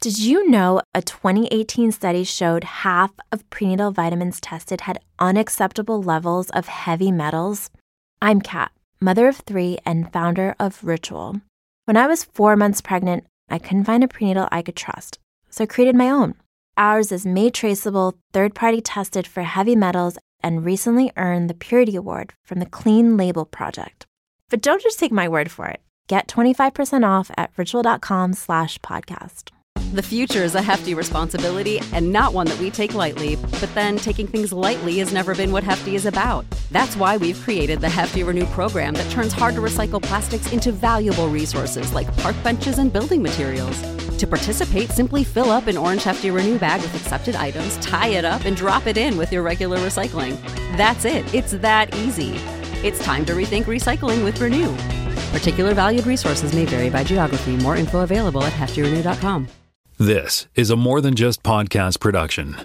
Did you know a 2018 study showed half of prenatal vitamins tested had unacceptable levels of heavy metals? I'm Kat, mother of 3 and founder of Ritual. When I was 4 months pregnant, I couldn't find a prenatal I could trust, so I created my own. Ours is made traceable, third-party tested for heavy metals, and recently earned the Purity Award from the Clean Label Project. But don't just take my word for it. Get 25% off at ritual.com/podcast. The future is a hefty responsibility and not one that we take lightly. But then taking things lightly has never been what Hefty is about. That's why we've created the Hefty Renew program that turns hard-to-recycle plastics into valuable resources like park benches and building materials. To participate, simply fill up an orange Hefty Renew bag with accepted items, tie it up, and drop it in with your regular recycling. That's it. It's that easy. It's time to rethink recycling with Renew. Particular valued resources may vary by geography. More info available at heftyrenew.com. This is a More Than Just Podcast production.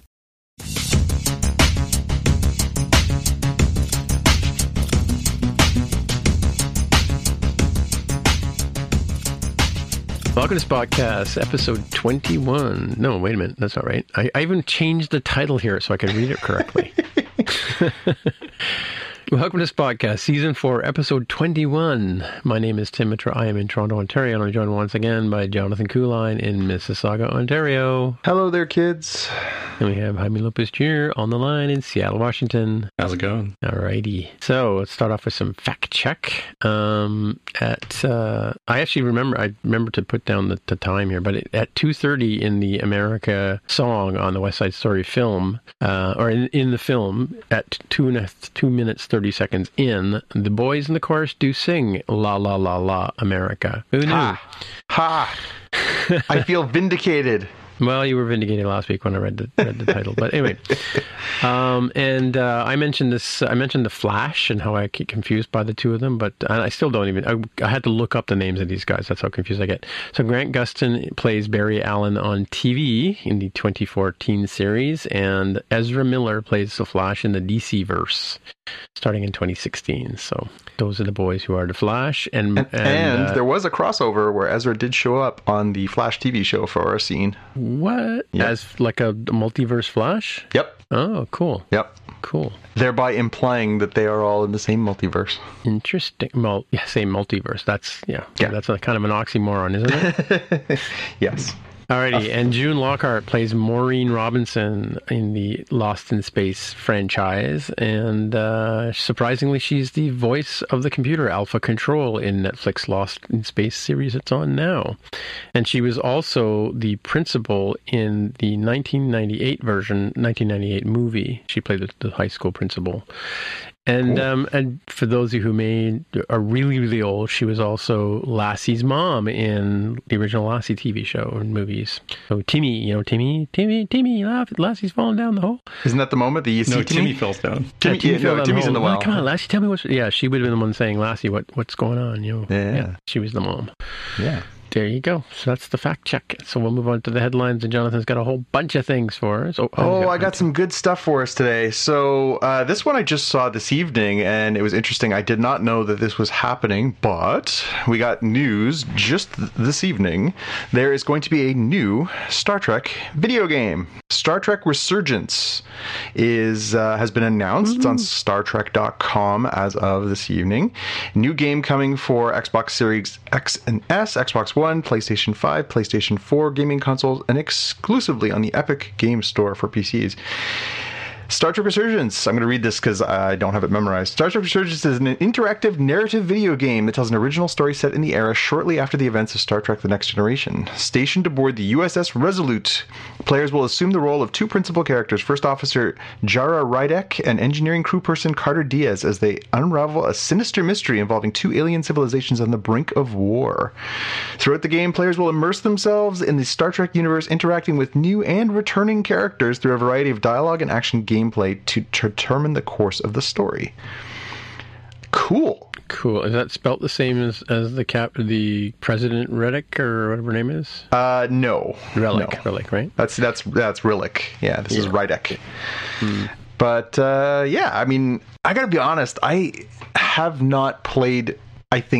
Welcome to Spotcast, episode 21. No, wait a minute. That's not right. I even changed the title here so I could read it correctly. Welcome to Spotcast, Season 4, Episode 21. My name is Tim Mitra. I am in Toronto, Ontario, and I'm joined once again by Jonathan Kuline in Mississauga, Ontario. Hello there, kids. And we have Jaime Lopez Jr. on the line in Seattle, Washington. How's it going? Alrighty. So let's start off with some fact check. I remember to put down the time here, but at 2:30 in the America song on the West Side Story film, or in the film, at 2 minutes 30 seconds in, the boys in the chorus do sing La La La La America. Who knew? Ha! I feel vindicated. Well, you were vindicated last week when I read the title, but anyway. I mentioned this. I mentioned the Flash and how I get confused by the two of them, but I still don't even. I had to look up the names of these guys. That's how confused I get. So Grant Gustin plays Barry Allen on TV in the 2014 series, and Ezra Miller plays the Flash in the DC-verse, starting in 2016. So those are the boys who are the Flash, and there was a crossover where Ezra did show up on the Flash TV show for a scene. What? Yep. As like a multiverse Flash? Yep. Oh, cool. Yep. Cool. Thereby implying that they are all in the same multiverse. Interesting. Well, yeah, same multiverse. That's that's a kind of an oxymoron, isn't it? Yes. Alrighty, and June Lockhart plays Maureen Robinson in the Lost in Space franchise, and surprisingly, she's the voice of the computer Alpha Control in Netflix Lost in Space series it's on now. And she was also the principal in the 1998 movie. She played the high school principal. And cool. And for those of you who are really, really old, she was also Lassie's mom in the original Lassie TV show and movies. So Timmy, Lassie's falling down the hole. Isn't that the moment that you see Timmy falls down? Timmy's in the well. Come on, Lassie, tell me what's... Yeah, she would have been the one saying, Lassie, what's going on? Yeah, she was the mom. Yeah. There you go. So that's the fact check. So we'll move on to the headlines, and Jonathan's got a whole bunch of things for us. I got some good stuff for us today. So this one I just saw this evening, and it was interesting. I did not know that this was happening, but we got news just this evening. There is going to be a new Star Trek video game. Star Trek Resurgence has been announced. It's on StarTrek.com as of this evening. New game coming for Xbox Series X and S, Xbox One, PlayStation 5, PlayStation 4 gaming consoles, and exclusively on the Epic Game Store for PCs. Star Trek Resurgence. I'm going to read this because I don't have it memorized. Star Trek Resurgence is an interactive narrative video game that tells an original story set in the era shortly after the events of Star Trek The Next Generation. Stationed aboard the USS Resolute, players will assume the role of two principal characters, First Officer Jara Rydek and engineering crew person Carter Diaz, as they unravel a sinister mystery involving two alien civilizations on the brink of war. Throughout the game, players will immerse themselves in the Star Trek universe, interacting with new and returning characters through a variety of dialogue and action gameplay to determine the course of the story. Cool. Is that spelt the same as the President Relic or whatever her name is? No. Relic, no. Relic, right? That's Relic. Yeah, this is Rydek. But I mean, I gotta be honest, I have not played, I think,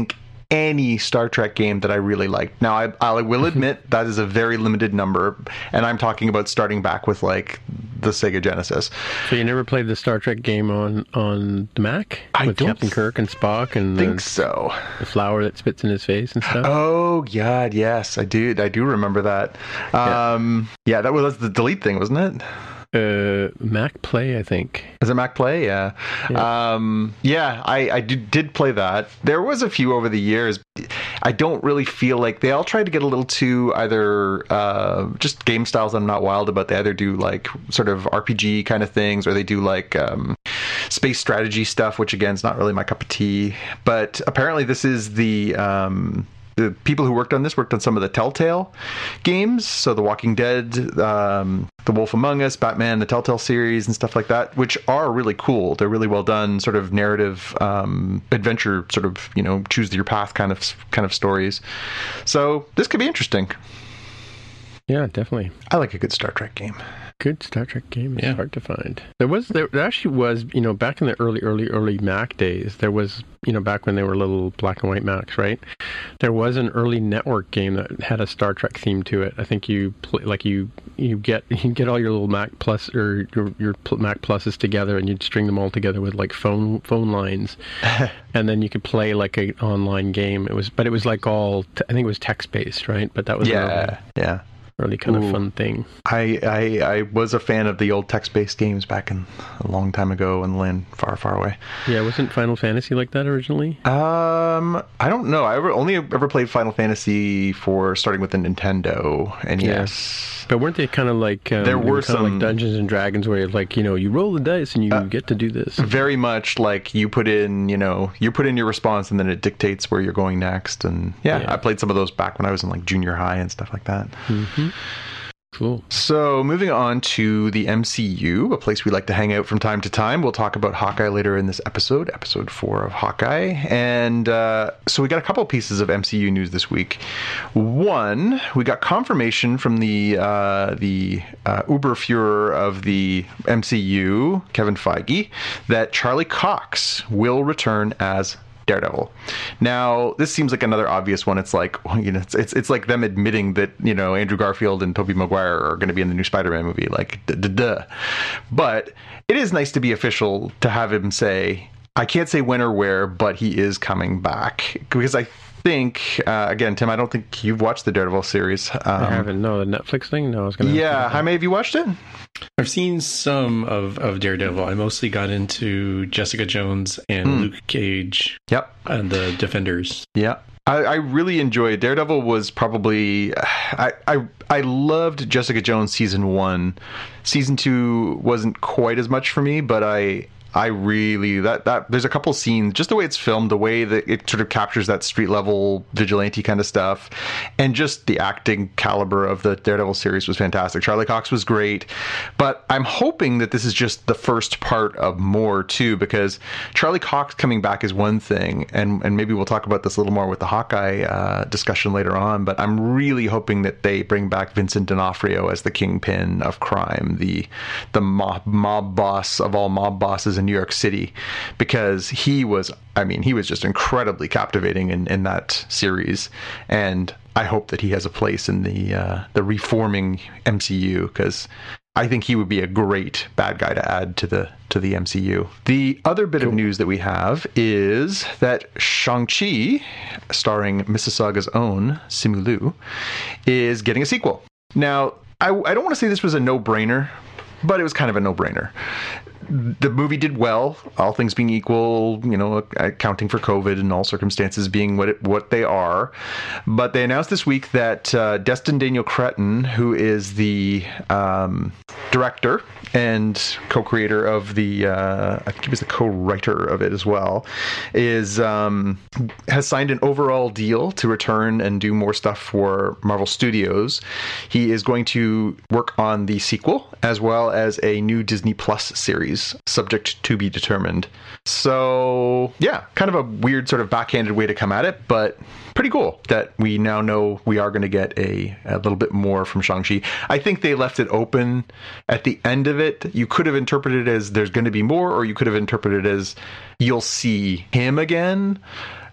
any Star Trek game that I really liked. Now, I will admit that is a very limited number, and I'm talking about starting back with like the Sega Genesis. So you never played the Star Trek game on the Mac with Captain Kirk and Spock and think so. The flower that spits in his face and stuff? Oh God, yes, I do remember that. Yeah, that was the delete thing, wasn't it? Mac Play, I think. Is it Mac Play? Yeah. I did play that. There was a few over the years. I don't really feel like they all tried to get a little too either just game styles I'm not wild about. They either do like sort of RPG kind of things, or they do like space strategy stuff, which again is not really my cup of tea. But apparently this is the people who worked on this worked on some of the Telltale games, so The Walking Dead, The Wolf Among Us, Batman, the Telltale series, and stuff like that, which are really cool. They're really well done, sort of narrative adventure, sort of choose your path kind of stories. So this could be interesting. Yeah, definitely. I like a good Star Trek game. Good Star Trek game is hard to find. There actually was, back in the early Mac days, there was, back when they were little black and white Macs, right? There was an early network game that had a Star Trek theme to it. I think you get all your little Mac Plus or your Mac Pluses together, and you'd string them all together with like phone lines, and then you could play like an online game. It was like I think it was text based, right? But that was really kind of fun thing. I was a fan of the old text-based games back in a long time ago in the land far, far away. Yeah, wasn't Final Fantasy like that originally? I don't know. I only ever played Final Fantasy starting with the Nintendo NES. Yeah. But weren't they kind of like there were some like Dungeons and Dragons where like you roll the dice and you get to do this? Very much like you put in your response and then it dictates where you're going next. And I played some of those back when I was in like junior high and stuff like that. Mm-hmm. Cool. So moving on to the MCU, a place we like to hang out from time to time. We'll talk about Hawkeye later in this episode 4 of Hawkeye. And so we got a couple pieces of MCU news this week. One, we got confirmation from the Uberfuhrer of the MCU, Kevin Feige, that Charlie Cox will return as Daredevil. Now, this seems like another obvious one. It's like, it's like them admitting that, Andrew Garfield and Tobey Maguire are going to be in the new Spider-Man movie. Like, duh. But it is nice to be official to have him say, I can't say when or where, but he is coming back. Because I think, again, Tim, I don't think you've watched the Daredevil series. I haven't. No, the Netflix thing? No, I was going to. Yeah. Jaime, have you watched it? I've seen some of Daredevil. I mostly got into Jessica Jones and Luke Cage. Yep. And the Defenders. Yeah. I really enjoyed Daredevil. Was probably I loved Jessica Jones season 1. Season 2 wasn't quite as much for me, but I really that there's a couple scenes, just the way it's filmed, the way that it sort of captures that street level vigilante kind of stuff, and just the acting caliber of the Daredevil series was fantastic. Charlie Cox was great, but I'm hoping that this is just the first part of more too, because Charlie Cox coming back is one thing, and maybe we'll talk about this a little more with the Hawkeye discussion later on, but I'm really hoping that they bring back Vincent D'Onofrio as the kingpin of crime, the mob boss of all mob bosses in New York City, because he was just incredibly captivating in that series, and I hope that he has a place in the reforming MCU, because I think he would be a great bad guy to add to the MCU. The other bit of news that we have is that Shang-Chi, starring Mississauga's own Simu Liu, is getting a sequel. Now, I don't want to say this was a no-brainer, but it was kind of a no-brainer. The movie did well, all things being equal, accounting for COVID and all circumstances being what they are. But they announced this week that Destin Daniel Cretton, who is the director and co-creator of I think he was the co-writer of it as well, has signed an overall deal to return and do more stuff for Marvel Studios. He is going to work on the sequel as well as a new Disney Plus series, subject to be determined. So yeah, kind of a weird sort of backhanded way to come at it, but pretty cool that we now know we are going to get a little bit more from Shang-Chi. I think they left it open at the end of it. You could have interpreted it as there's going to be more, or you could have interpreted it as you'll see him again.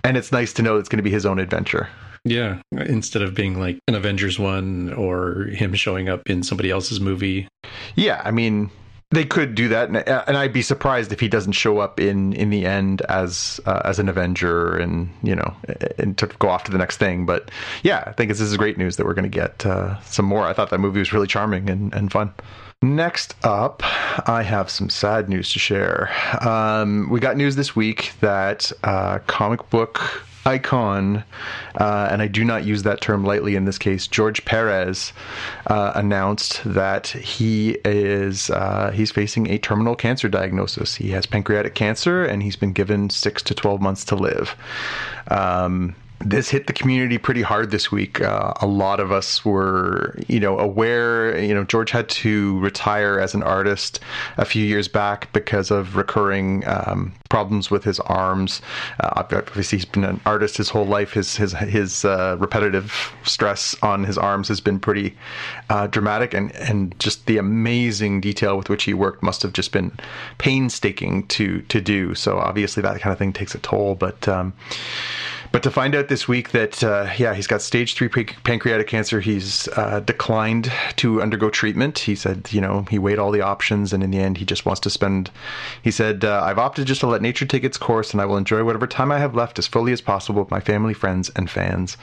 And it's nice to know it's going to be his own adventure. Yeah, instead of being like an Avengers one or him showing up in somebody else's movie. Yeah, I mean, they could do that, and I'd be surprised if he doesn't show up in the end as an Avenger, and and to go off to the next thing. But yeah, I think this is great news that we're going to get some more. I thought that movie was really charming and fun. Next up, I have some sad news to share. We got news this week that comic book icon, and I do not use that term lightly in this case, George Perez announced that he's facing a terminal cancer diagnosis. He has pancreatic cancer, and he's been given 6 to 12 months to live. This hit the community pretty hard this week. A lot of us were, aware. George had to retire as an artist a few years back because of recurring problems with his arms. Obviously, he's been an artist his whole life. His repetitive stress on his arms has been pretty dramatic, and just the amazing detail with which he worked must have just been painstaking to do. So obviously, that kind of thing takes a toll, But to find out this week that, he's got stage 3 pancreatic cancer, he's declined to undergo treatment. He said, he weighed all the options, and in the end, he just wants to spend, he said, I've opted just to let nature take its course, and I will enjoy whatever time I have left as fully as possible with my family, friends, and fans.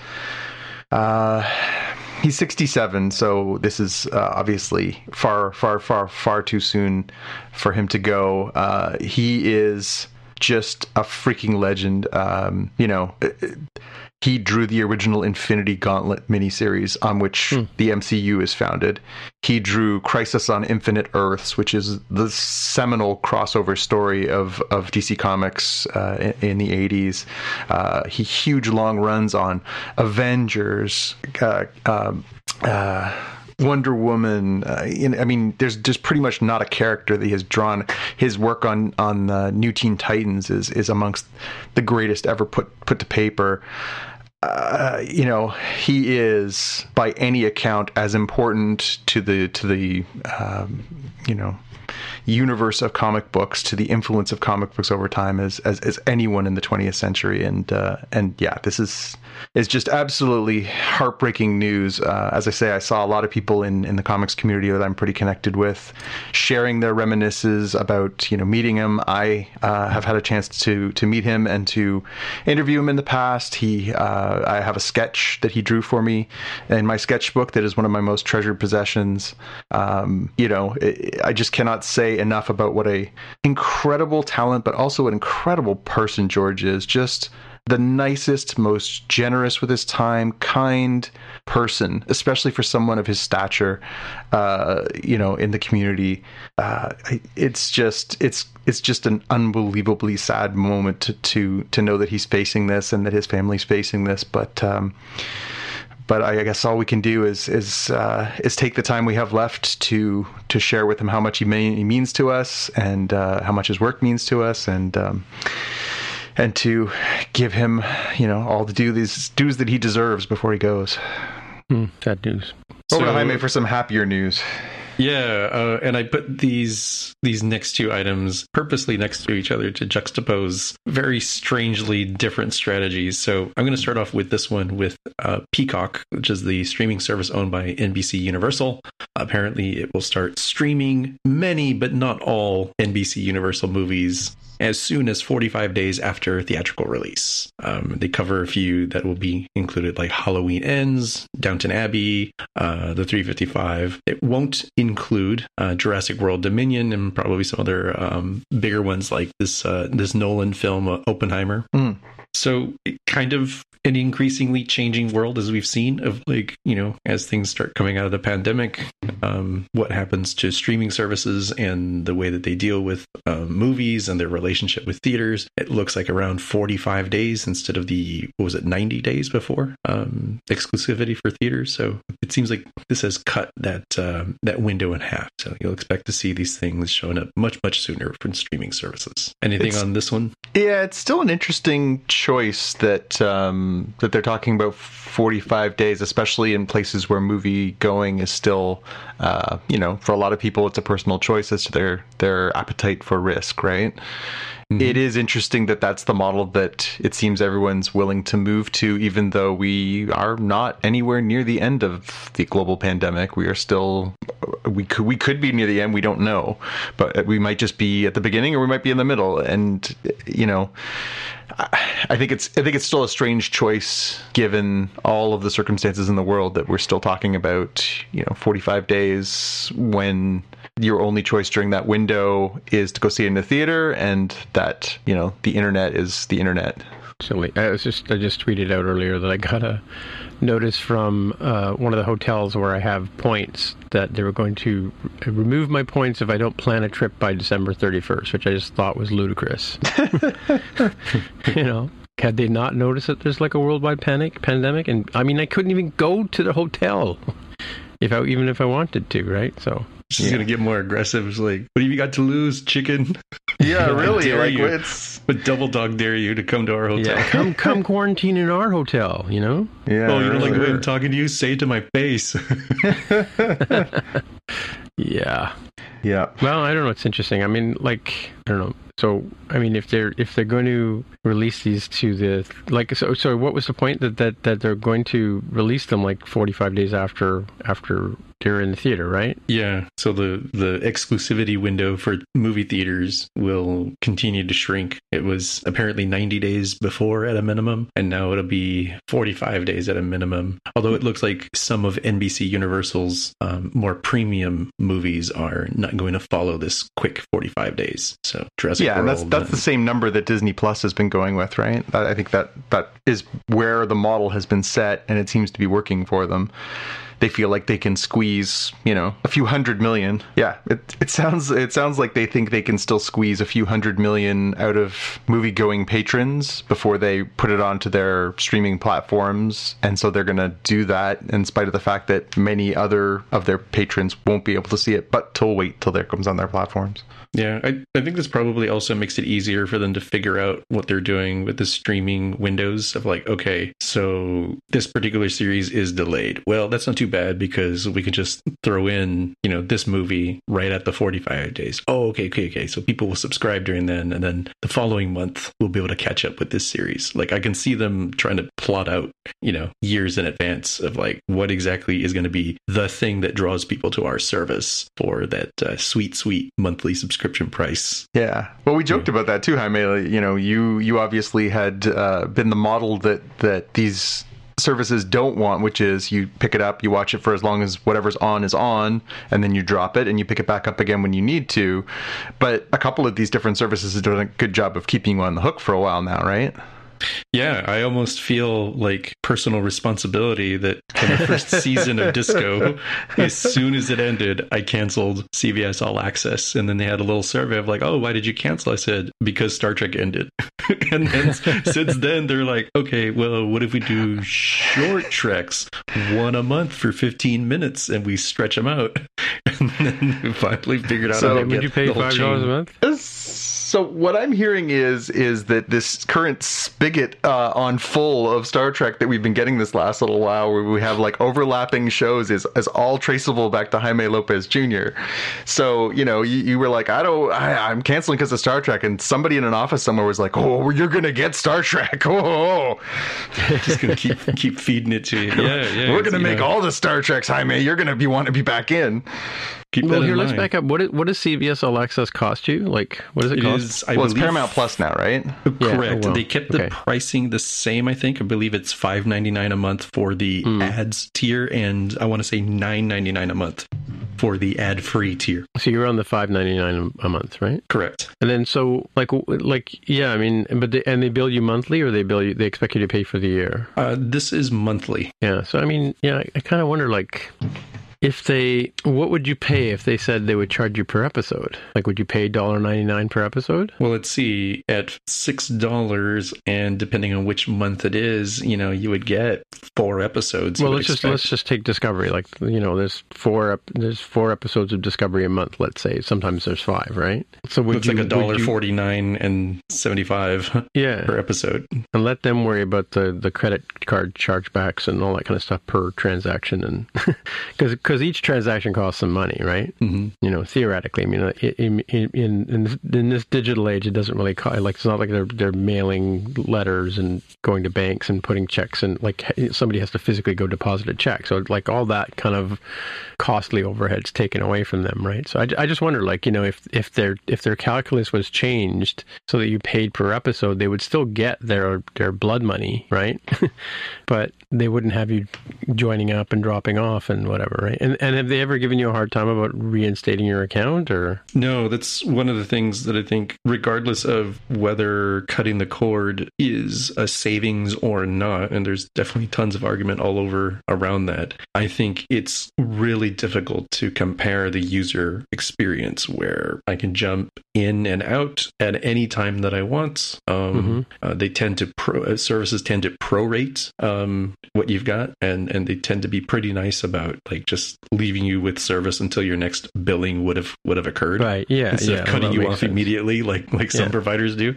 He's 67, so this is obviously far, far, far, far too soon for him to go. He is just a freaking legend. He drew the original Infinity Gauntlet miniseries on which the MCU is founded. He drew Crisis on Infinite Earths, which is the seminal crossover story of DC Comics in the 80s. He huge long runs on Avengers, Wonder Woman. There's just pretty much not a character that he has drawn. His work on New Teen Titans is amongst the greatest ever put to paper. He is by any account as important to the universe of comic books, to the influence of comic books over time as anyone in the 20th century. And this is just absolutely heartbreaking news. As I say, I saw a lot of people in the comics community that I'm pretty connected with sharing their reminiscences about, meeting him. I have had a chance to meet him and to interview him in the past. I have a sketch that he drew for me in my sketchbook that is one of my most treasured possessions. I just cannot say enough about what a incredible talent, but also an incredible person George is. Just the nicest, most generous with his time, kind person, especially for someone of his stature, in the community. It's just an unbelievably sad moment to know that he's facing this and that his family's facing this. But I guess all we can do is take the time we have left to share with him how much he means to us, and how much his work means to us, and to give him, all the dues that he deserves before he goes. Sad news. Over to Jaime for some happier news. Yeah, and I put these next two items purposely next to each other to juxtapose very strangely different strategies. So I'm going to start off with this one with Peacock, which is the streaming service owned by NBC Universal. Apparently, it will start streaming many, but not all, NBC Universal movies as soon as 45 days after theatrical release. They cover a few that will be included, like Halloween Ends, Downton Abbey, The 355. It won't include Jurassic World Dominion, and probably some other bigger ones like this Nolan film, Oppenheimer. So kind of an increasingly changing world, as we've seen, of as things start coming out of the pandemic, what happens to streaming services and the way that they deal with movies and their relationship with theaters. It looks like around 45 days instead of 90 days before exclusivity for theaters. So it seems like this has cut that window in half. So you'll expect to see these things showing up much, much sooner from streaming services. Anything on this one? Yeah, it's still an interesting choice that they're talking about 45 days, especially in places where movie going is still for a lot of people, it's a personal choice as to their appetite for risk, right? It is interesting that that's the model that it seems everyone's willing to move to, even though we are not anywhere near the end of the global pandemic. We are still, we could be near the end. We don't know, but we might just be at the beginning, or we might be in the middle. And I think it's still a strange choice given all of the circumstances in the world that we're still talking about, 45 days when your only choice during that window is to go see it in the theater, and that, the internet is the internet. Silly. I just tweeted out earlier that I got a notice from one of the hotels where I have points that they were going to remove my points if I don't plan a trip by December 31st, which I just thought was ludicrous. Had they not noticed that there's like a worldwide pandemic? And I mean, I couldn't even go to the hotel even if I wanted to, right? So she's going to get more aggressive. It's like, what have you got to lose, chicken? Yeah, really. Like, but double dog dare you to come to our hotel. Yeah, come quarantine in our hotel, Yeah. Oh, you don't like the way I'm talking to you? Say it to my face. Yeah. Yeah. Well, I don't know. It's interesting. I mean, I don't know. So, I mean, if they're going to release these to the so what was the point that they're going to release them like 45 days after they're in the theater, right? Yeah. So the exclusivity window for movie theaters will continue to shrink. It was apparently 90 days before at a minimum, and now it'll be 45 days at a minimum. Although it looks like some of NBC Universal's more premium movies are not going to follow this quick 45 days. So Jurassic World. And that's the same number that Disney Plus has been going with, right? I think that is where the model has been set, and it seems to be working for them. They feel like they can squeeze, a few 100 million. Yeah, it sounds like they think they can still squeeze a few 100 million out of movie-going patrons before they put it onto their streaming platforms, and so they're going to do that in spite of the fact that many other of their patrons won't be able to see it, but wait till it comes on their platforms. Yeah, I think this probably also makes it easier for them to figure out what they're doing with the streaming windows of like, okay, so this particular series is delayed. Well, that's not too bad because we can just throw in, this movie right at the 45 days. Oh, okay. So people will subscribe during then, and then the following month we'll be able to catch up with this series. Like I can see them trying to plot out, years in advance of like what exactly is going to be the thing that draws people to our service for that sweet monthly subscription price. Yeah. Well, we joked about that too, Jaime. You obviously had been the model that these services don't want, which is you pick it up, you watch it for as long as whatever's on is on, and then you drop it and you pick it back up again when you need to. But a couple of these different services have done a good job of keeping you on the hook for a while now, right? Yeah, I almost feel like personal responsibility that in the first season of Disco, as soon as it ended, I canceled CBS All Access. And then they had a little survey of like, oh, why did you cancel? I said, because Star Trek ended. And then since then, they're like, okay, well, what if we do short treks, one a month for 15 minutes, and we stretch them out? And then we finally figured out how to would you pay $5 a month? So what I'm hearing is that this current spigot on full of Star Trek that we've been getting this last little while, where we have like overlapping shows, is all traceable back to Jaime Lopez Jr. So you were like, I'm canceling because of Star Trek, and somebody in an office somewhere was like, oh, you're gonna get Star Trek. Oh, just gonna keep feeding it to you. Yeah. We're gonna make all the Star Treks, Jaime. You're gonna want to be back in. Let's back up. What does CBS All Access cost you? Like, what does it cost? It's Paramount Plus now, right? Correct. They kept the pricing the same, I think. I believe it's $5.99 a month for the ads tier, and I want to say $9.99 a month for the ad-free tier. So you're on the $5.99 a month, right? Correct. And then so yeah, I mean, they bill you monthly, or they expect you to pay for the year? This is monthly. Yeah. So I mean, yeah, I kind of wonder what would you pay if they said they would charge you per episode? Like, would you pay $1.99 per episode? Well, let's see. At $6, and depending on which month it is, you would get 4 episodes. Well, let's just take Discovery. Like, there's four episodes of Discovery a month. Let's say sometimes there's 5, right? So looks like $1.49 and 75 per episode. And let them worry about the credit card chargebacks and all that kind of stuff per transaction, and because because each transaction costs some money, right? Mm-hmm. You know, theoretically. I mean, in this digital age, it doesn't really cost. Like, it's not like they're mailing letters and going to banks and putting checks, and like somebody has to physically go deposit a check. So like all that kind of costly overhead's taken away from them, right? So I just wonder, like, you know, if their calculus was changed so that you paid per episode, they would still get their blood money, right? But they wouldn't have you joining up and dropping off and whatever, right? And have they ever given you a hard time about reinstating your account, or? No, that's one of the things that I think, regardless of whether cutting the cord is a savings or not, and there's definitely tons of argument all over around that, I think it's really difficult to compare the user experience where I can jump in and out at any time that I want. They tend to services tend to prorate what you've got, and they tend to be pretty nice about like just leaving you with service until your next billing would have occurred, right? Yeah, instead of cutting you off sense. immediately, like some providers do.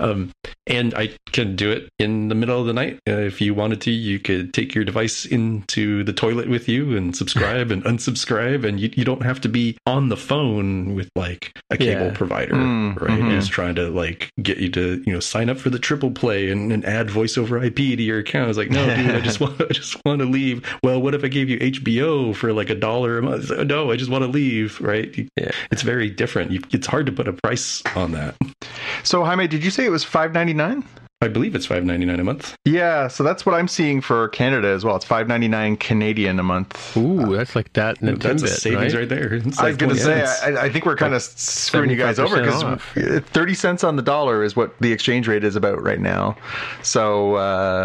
And I can do it in the middle of the night. If you wanted to, you could take your device into the toilet with you and subscribe and unsubscribe, and you don't have to be on the phone with like a cable provider, right? Who's trying to like get you to, you know, sign up for the triple play and add voice over IP to your account. It's like, no, dude, I just want to leave. Well, what if I gave you HBO for like $1 a month? No, I just want to leave, right? Yeah. It's very different. It's hard to put a price on that. So, Jaime, did you say it was $5.99? I believe it's $5.99 a month. Yeah, so that's what I'm seeing for Canada as well. It's $5.99 Canadian a month. Ooh, that's like that. That's a savings right there. It's I was going to say, I think we're kind of screwing you guys over because 30 cents on the dollar is what the exchange rate is about right now. So,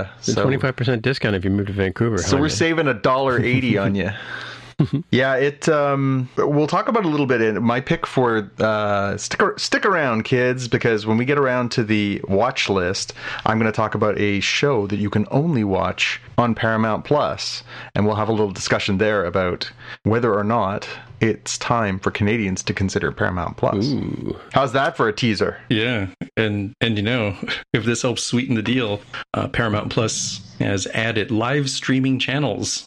25% discount if you move to Vancouver. So we're saving $1.80 on you. Yeah, we'll talk about it a little bit in my pick for stick around, kids, because when we get around to the watch list, I'm going to talk about a show that you can only watch on Paramount Plus, and we'll have a little discussion there about whether or not it's time for Canadians to consider Paramount Plus. Ooh. How's that for a teaser? Yeah, and you know, if this helps sweeten the deal, Paramount Plus has added live streaming channels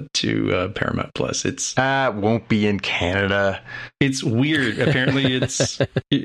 to Paramount Plus. It won't be in Canada. It's weird. Apparently, it's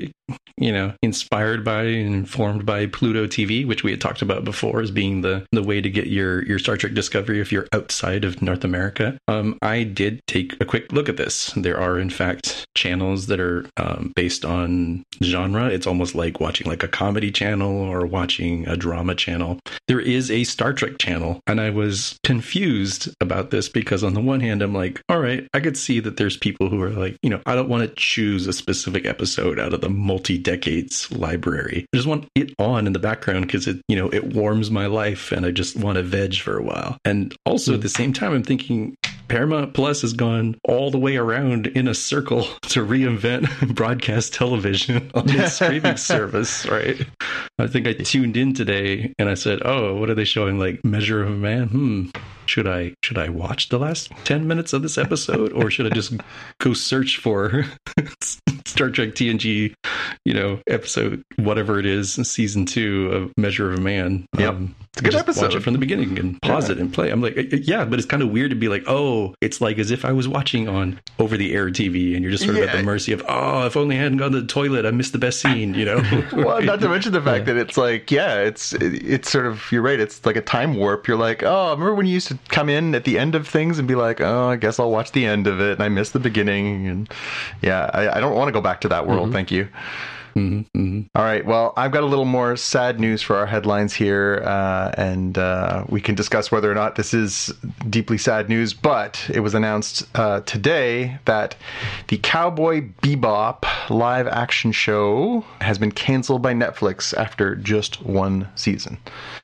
inspired by and informed by Pluto TV, which we had talked about before as being the way to get your Star Trek Discovery if you're outside of North America. I did take a quick look at this. There are, in fact, channels that are based on genre. It's almost like watching like a comedy channel or watching a drama channel. There is a Star Trek channel, and I was confused about this because on the one hand, I'm like, all right, I could see that there's people who are like, I don't want to choose a specific episode out of the multi-decades library. I just want it on in the background because it warms my life and I just want to veg for a while. And also at the same time, I'm thinking Paramount Plus has gone all the way around in a circle to reinvent broadcast television on this streaming service, right? I think I tuned in today and I said, oh, what are they showing? Like Measure of a Man? Should I watch the last 10 minutes of this episode, or should I just go search for Star Trek TNG, episode, whatever it is, season 2 of Measure of a Man? Yep. It's a good episode. Watch it from the beginning and pause it and play. I'm like, yeah, but it's kind of weird to be like, oh, it's like as if I was watching on over-the-air TV and you're just sort of at the mercy of, oh, if only I hadn't gone to the toilet, I missed the best scene, Well, not to mention the fact that it's like, it's sort of, you're right, it's like a time warp. You're like, oh, remember when you used to come in at the end of things and be like, oh, I guess I'll watch the end of it and I missed the beginning. And yeah, I don't want to go back to that world. Thank you. All right. Well, I've got a little more sad news for our headlines here, and we can discuss whether or not this is deeply sad news. But it was announced today that the Cowboy Bebop live action show has been canceled by Netflix after just one season.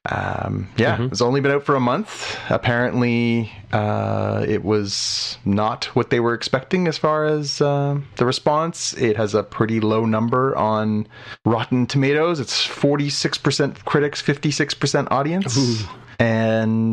It's only been out for a month. Apparently, it was not what they were expecting as far as the response. It has a pretty low number on Rotten Tomatoes. It's 46% critics, 56% audience. Ooh. And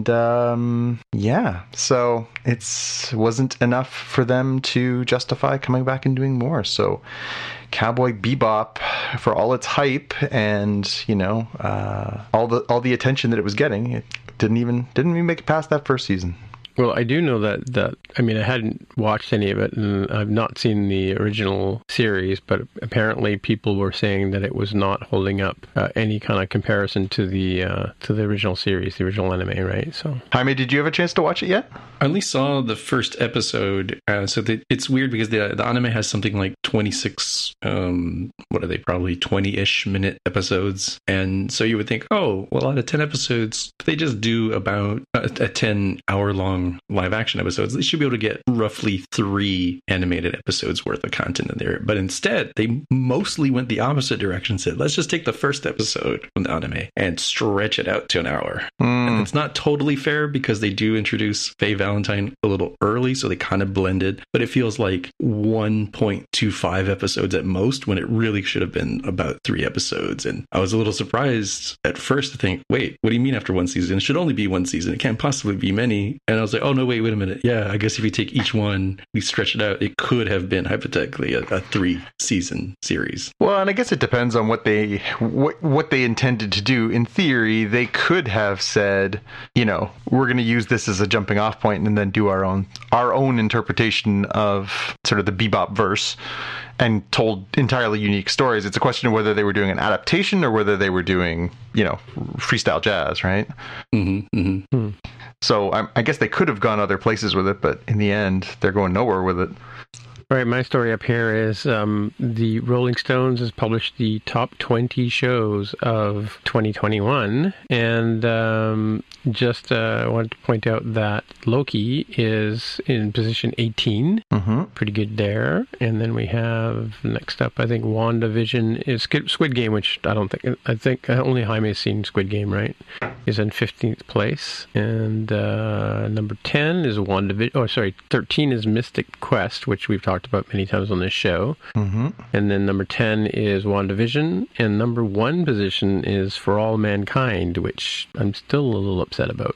so it wasn't enough for them to justify coming back and doing more. So Cowboy Bebop, for all its hype and all the attention that it was getting, it didn't even make it past that first season. Well, I do know that I mean, I hadn't watched any of it, and I've not seen the original series, but apparently people were saying that it was not holding up any kind of comparison to the original series, the original anime, right? So, Jaime, did you have a chance to watch it yet? I only saw the first episode, it's weird because the anime has something like 26, what are they, probably 20-ish minute episodes, and so you would think, oh, well, out of 10 episodes, if they just do about a 10-hour-long live-action episodes, they should be able to get roughly 3 animated episodes worth of content in there, but instead, they mostly went the opposite direction, said, let's just take the first episode from the anime and stretch it out to an hour. And it's not totally fair because they do introduce Faye Valentine a little early, so they kind of blended, but it feels like 1.25 episodes at most when it really should have been about 3 episodes. And I was a little surprised at first to think, wait, what do you mean after 1 season? It should only be 1 season. It can't possibly be many. And I was like, oh no, wait a minute. Yeah, I guess if you take each one, we stretch it out, it could have been hypothetically a 3-season series. Well, and I guess it depends on what they intended to do. In theory, they could have said, you know, we're going to use this as a jumping off point and then do our own interpretation of sort of the Bebop verse and told entirely unique stories. It's a question of whether they were doing an adaptation or whether they were doing, you know, freestyle jazz, right? So I guess they could have gone other places with it, but in the end, they're going nowhere with it. All right, my story up here is the Rolling Stones has published the top 20 shows of 2021, and I wanted to point out that Loki is in position 18, pretty good there, and then we have next up, I think WandaVision is Squid Game, which I think only Jaime has seen Squid Game, right? Is in 15th place, and number 10 is WandaVision. 13 is Mystic Quest, which we've talked about many times on this show. And then number 10 is WandaVision, and number 1 position is For All Mankind, which I'm still a little upset about.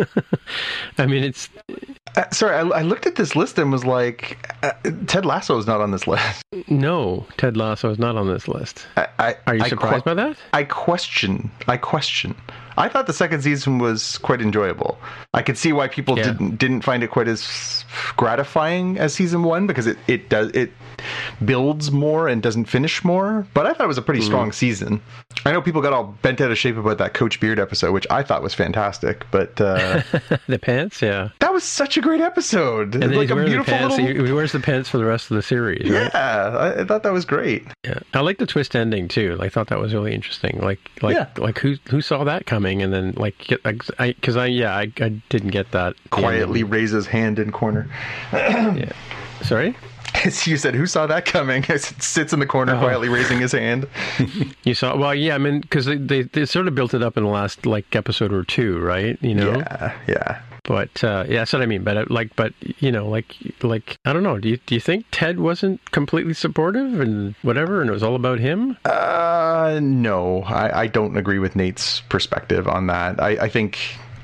I mean, it's... Sorry, I looked at this list and was like, Ted Lasso is not on this list. No, Ted Lasso is not on this list. Are you surprised by that? I question. I thought the second season was quite enjoyable. I could see why people didn't find it quite as gratifying as season 1 because it builds more and doesn't finish more. But I thought it was a pretty strong season. I know people got all bent out of shape about that Coach Beard episode, which I thought was fantastic. But the pants, yeah, that was such a great episode. And then like a beautiful he wears the pants for the rest of the series. Right? Yeah, I thought that was great. Yeah, I like the twist ending too. I thought that was really interesting. Like who saw that coming? And then I didn't get that. Quietly raise his hand in corner. Yeah. Sorry? You said, who saw that coming? Sits in the corner quietly raising his hand. You saw, well, yeah, I mean, because they sort of built it up in the last episode or 2, right? You know? Yeah. But that's what I mean. But you know, I don't know. Do you think Ted wasn't completely supportive and whatever, and it was all about him? No, I don't agree with Nate's perspective on that. I think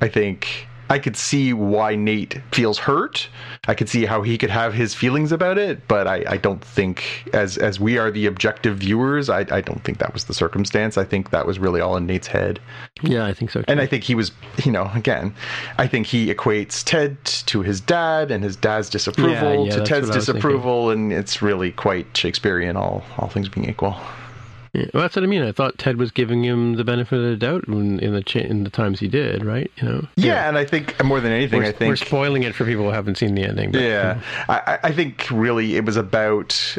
I could see why Nate feels hurt. I could see how he could have his feelings about it, but I don't think, as we are the objective viewers, I don't think that was the circumstance. I think that was really all in Nate's head. Yeah, I think so too. And I think he was, again, I think he equates Ted to his dad and his dad's disapproval to Ted's disapproval, and it's really quite Shakespearean, all things being equal. Yeah, well, that's what I mean. I thought Ted was giving him the benefit of the doubt in the times he did, right? You know. Yeah, and I think more than anything, we're spoiling it for people who haven't seen the ending. But, yeah, I think really it was about.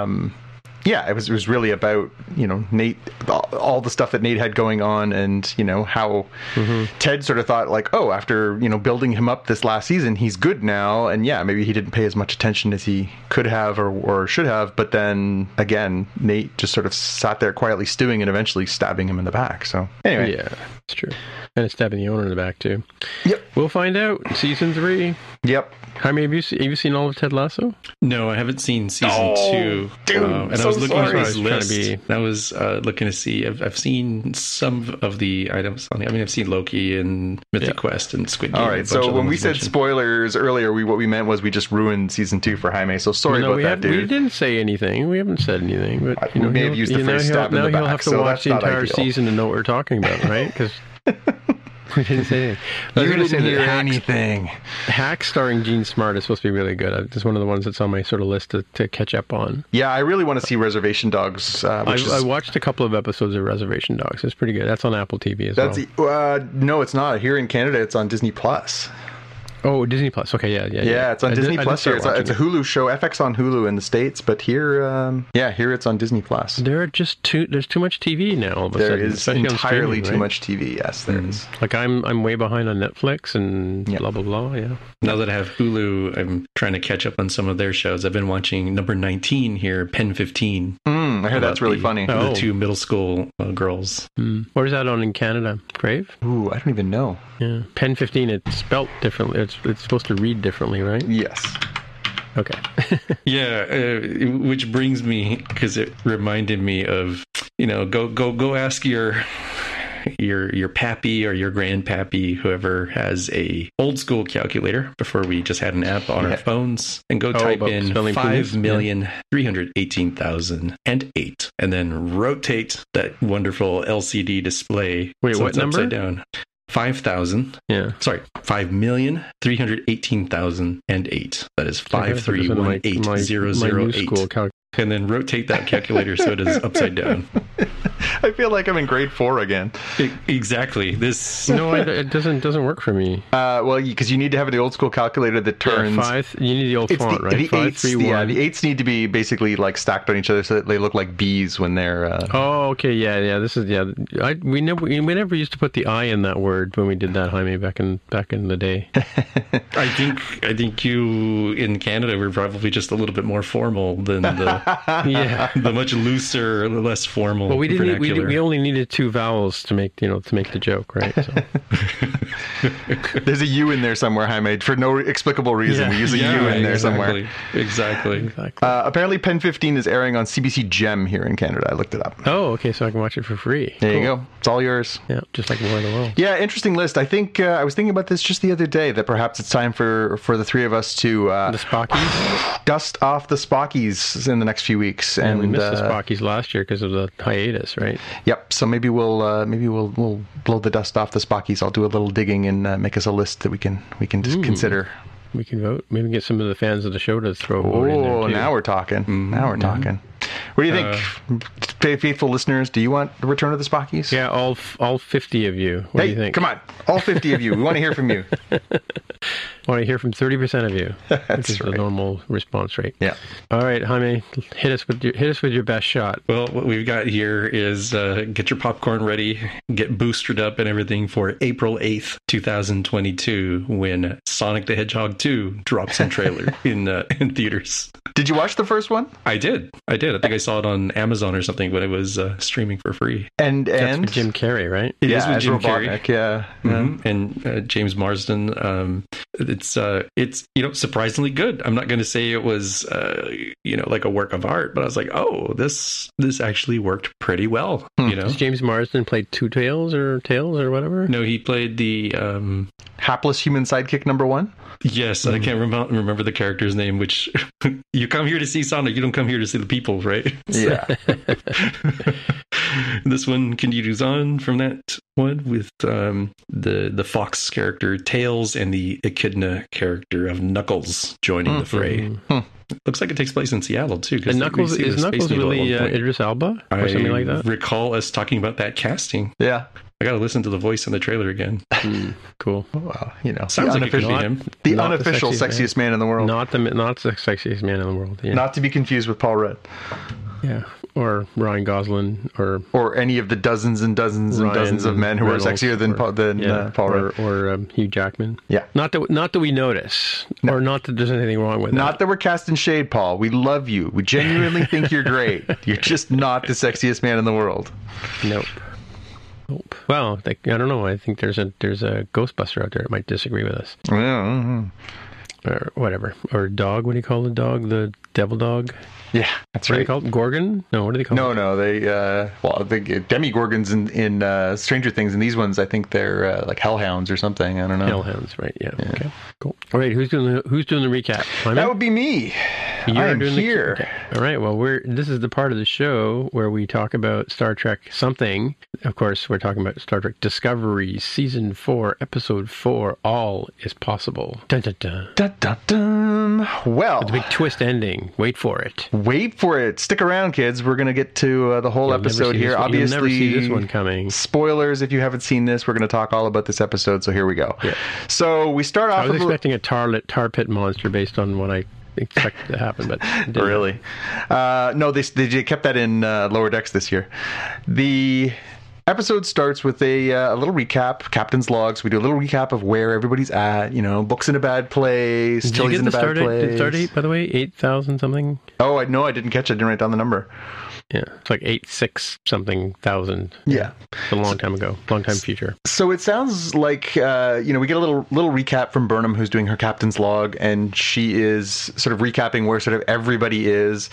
It was really about, Nate, all the stuff that Nate had going on, and, how Ted sort of thought like, oh, after, building him up this last season, he's good now. And yeah, maybe he didn't pay as much attention as he could have or should have. But then again, Nate just sort of sat there quietly stewing and eventually stabbing him in the back. So anyway. Yeah, it's true. And it's stabbing the owner in the back too. Yep. We'll find out. Season 3. Yep. Jaime, have you seen all of Ted Lasso? No, I haven't seen season 2. Dude, and I was looking for his list. I was looking to see. I've seen some of the items on it. I mean, I've seen Loki and Mythic Quest and Squid Game. All right. So when we said spoilers earlier, what we meant was we just ruined season 2 for Jaime. So sorry about that, dude. We didn't say anything. We haven't said anything. But we may have used the phrase "stab in the back." Now he'll have to watch the entire season to know what we're talking about, right? Because. We didn't say anything. I was You gonna didn't say hear that anything. Hacks starring Gene Smart is supposed to be really good. It's one of the ones that's on my sort of list to catch up on. Yeah, I really want to see Reservation Dogs. I watched a couple of episodes of Reservation Dogs. It's pretty good. That's on Apple TV as well. No, it's not. Here in Canada, it's on Disney Plus. Oh, Disney Plus. Okay, yeah. Yeah, it's on Disney Plus here. It's a Hulu show. FX on Hulu in the States, but here, here it's on Disney Plus. There's too much TV now. All of a There sudden, is especially entirely on streaming, too right? much TV. Yes, there is. Like I'm way behind on Netflix and blah blah blah. Yeah. Now that I have Hulu, I'm trying to catch up on some of their shows. I've been watching number 19 here, Pen 15. I heard that's really funny. The two middle school girls. Where's that on in Canada? Crave? Ooh, I don't even know. Yeah. Pen 15. It's spelt differently. It's supposed to read differently, right? Yes. Okay. Yeah, which brings me, because it reminded me of, go ask your pappy or your grandpappy, whoever has a old school calculator, before we just had an app on our phones, and go type in 5,318,008 and then rotate that wonderful LCD display. Wait, so what it's number? Upside down. 5,000. Yeah. Sorry, 5,318,008. That is My new 5318008. school calculator. And then rotate that calculator so it is upside down. I feel like I'm in grade 4 again. Exactly. This. No, it doesn't work for me. Well, because you need to have the old school calculator that turns. You need the old font, right? The eights, the eights need to be basically like stacked on each other so that they look like bees when they're. Oh, okay, yeah. This is we never used to put the I in that word when we did that, Jaime, back in the day. I think you in Canada were probably just a little bit more formal than the the much looser, less formal. Well, we didn't. vernacular. We only needed two vowels to make the joke, right? So. There's a U in there somewhere, Jaime, for no explicable reason. We use a U in there somewhere. Exactly. Apparently, Pen 15 is airing on CBC Gem here in Canada. I looked it up. Oh, okay, so I can watch it for free. There you go. It's all yours. Yeah, just like War of the Worlds. Yeah, interesting list. I think I was thinking about this just the other day, that perhaps it's time for the three of us to The Spockies. dust off the Spockies in the next few weeks. And we missed the Spockies last year because of the hiatus, right? Yep. So maybe we'll blow the dust off the Spockies. I'll do a little digging and make us a list that we can just consider. We can vote. Maybe get some of the fans of the show to throw a vote in there Oh, too. now we're talking. Now we're talking. What do you think, faithful listeners? Do you want the return of the Spockies? Yeah, all 50 of you. What do you think? Come on, all 50 of you. We want to hear from you. I want to hear from 30% of you, which is the normal response rate. Yeah. All right, Jaime, hit us with your best shot. Well, what we've got here is get your popcorn ready, get boosted up and everything for April 8th, 2022, when Sonic the Hedgehog 2 drops in trailer in theaters. Did you watch the first one? I did. I think I saw it on Amazon or something when it was streaming for free. And That's with Jim Carrey, right? It is yeah, with as Jim Robotnik, Carrey. yeah. Mm-hmm. And James Marsden. It's surprisingly good. I'm not going to say it was like a work of art, but I was like, oh, this actually worked pretty well. Does James Marsden play Tails or whatever? No, he played the Hapless human sidekick number 1. Yes, I can't remember the character's name, which you come here to see Sonic, you don't come here to see the people, right? Yeah. This one continues on from that one with the Fox character Tails and the Echidna character of Knuckles joining the fray. Looks like it takes place in Seattle too. And Knuckles is Knuckles really Idris Elba or something like that? I recall us talking about that casting. Yeah. I got to listen to the voice in the trailer again. Cool. Well, sounds like it could be him. The unofficial sexiest man in the world. Not the sexiest man in the world. Yeah. Not to be confused with Paul Rudd. Yeah. Or Ryan Gosling or any of the dozens and dozens and dozens of men who Reynolds are sexier than Paul Rudd. Or Hugh Jackman. Yeah. Not that we notice, or not that there's anything wrong with Not that we're casting shade, Paul. We love you. We genuinely think you're great. You're just not the sexiest man in the world. Nope. Well, I don't know. I think there's a Ghostbuster out there that might disagree with us. Yeah. Or whatever. Or dog. What do you call the dog? The Devil Dog. Yeah, that's What are right. they called? Gorgon? No, what are they called? No, they the Demigorgons in Stranger Things, and these ones I think they're like hellhounds or something. I don't know. Hellhounds, right? Yeah. Okay. Cool. All right. Who's doing the recap? That would be me. I am here. Okay. All right. Well, this is the part of the show where we talk about Star Trek something. Of course, we're talking about Star Trek Discovery, Season 4, Episode 4. All is possible. Dun dun dun. Dun dun dun. Well, With a big twist ending. Wait for it. Wait for it. Stick around, kids. We're going to get to the whole episode here. Obviously, you'll never see this one coming. Spoilers if you haven't seen this. We're going to talk all about this episode, so here we go. Yeah. So we start off... I was expecting a tar pit monster based on what I expected to happen, but it didn't. Really? No, they kept that in Lower Decks this year. The episode starts with a little recap, Captain's Logs. We do a little recap of where everybody's at. Book's in a bad place. Did Tilly's you in get a bad place. Did Stardate, by the way, 8,000 something? Oh, I didn't catch it. I didn't write down the number. Yeah, it's like 86 something thousand. Yeah. It's a long time ago, long time future. So it sounds like we get a little recap from Burnham, who's doing her captain's log, and she is sort of recapping where sort of everybody is.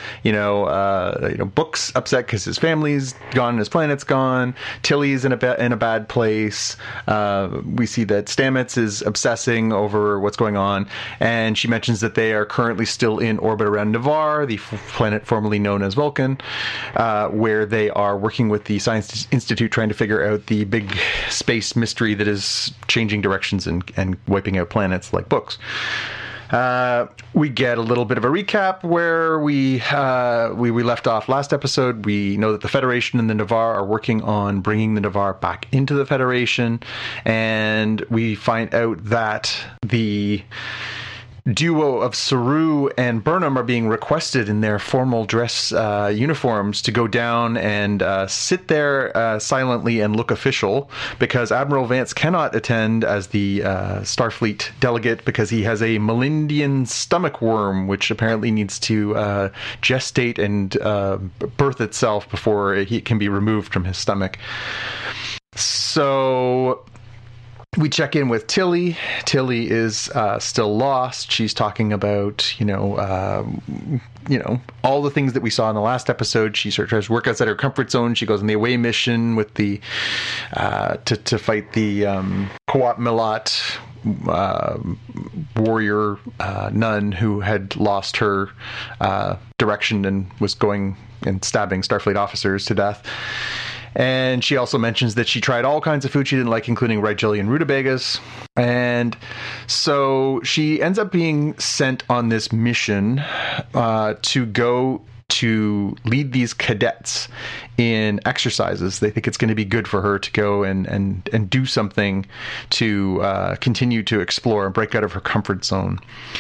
Book's upset because his family's gone and his planet's gone. Tilly's in a bad place. We see that Stamets is obsessing over what's going on, and she mentions that they are currently still in orbit around Navarre, the planet formerly known as Vulcan. Where they are working with the Science Institute trying to figure out the big space mystery that is changing directions and wiping out planets like Books. We get a little bit of a recap where we left off last episode. We know that the Federation and the Navarre are working on bringing the Navarre back into the Federation, and we find out that the duo of Saru and Burnham are being requested in their formal dress uniforms to go down and sit there silently and look official, because Admiral Vance cannot attend as the Starfleet delegate because he has a Melindian stomach worm, which apparently needs to gestate and birth itself before it can be removed from his stomach. So we check in with Tilly. Tilly is still lost. She's talking about, all the things that we saw in the last episode. She sort of tries to work outside her comfort zone. She goes on the away mission with the to fight the Qowat Milat warrior nun who had lost her direction and was going and stabbing Starfleet officers to death. And she also mentions that she tried all kinds of food she didn't like, including Rigelian rutabagas. And so she ends up being sent on this mission to go to lead these cadets in exercises. They think it's going to be good for her to go and do something to continue to explore and break out of her comfort zone.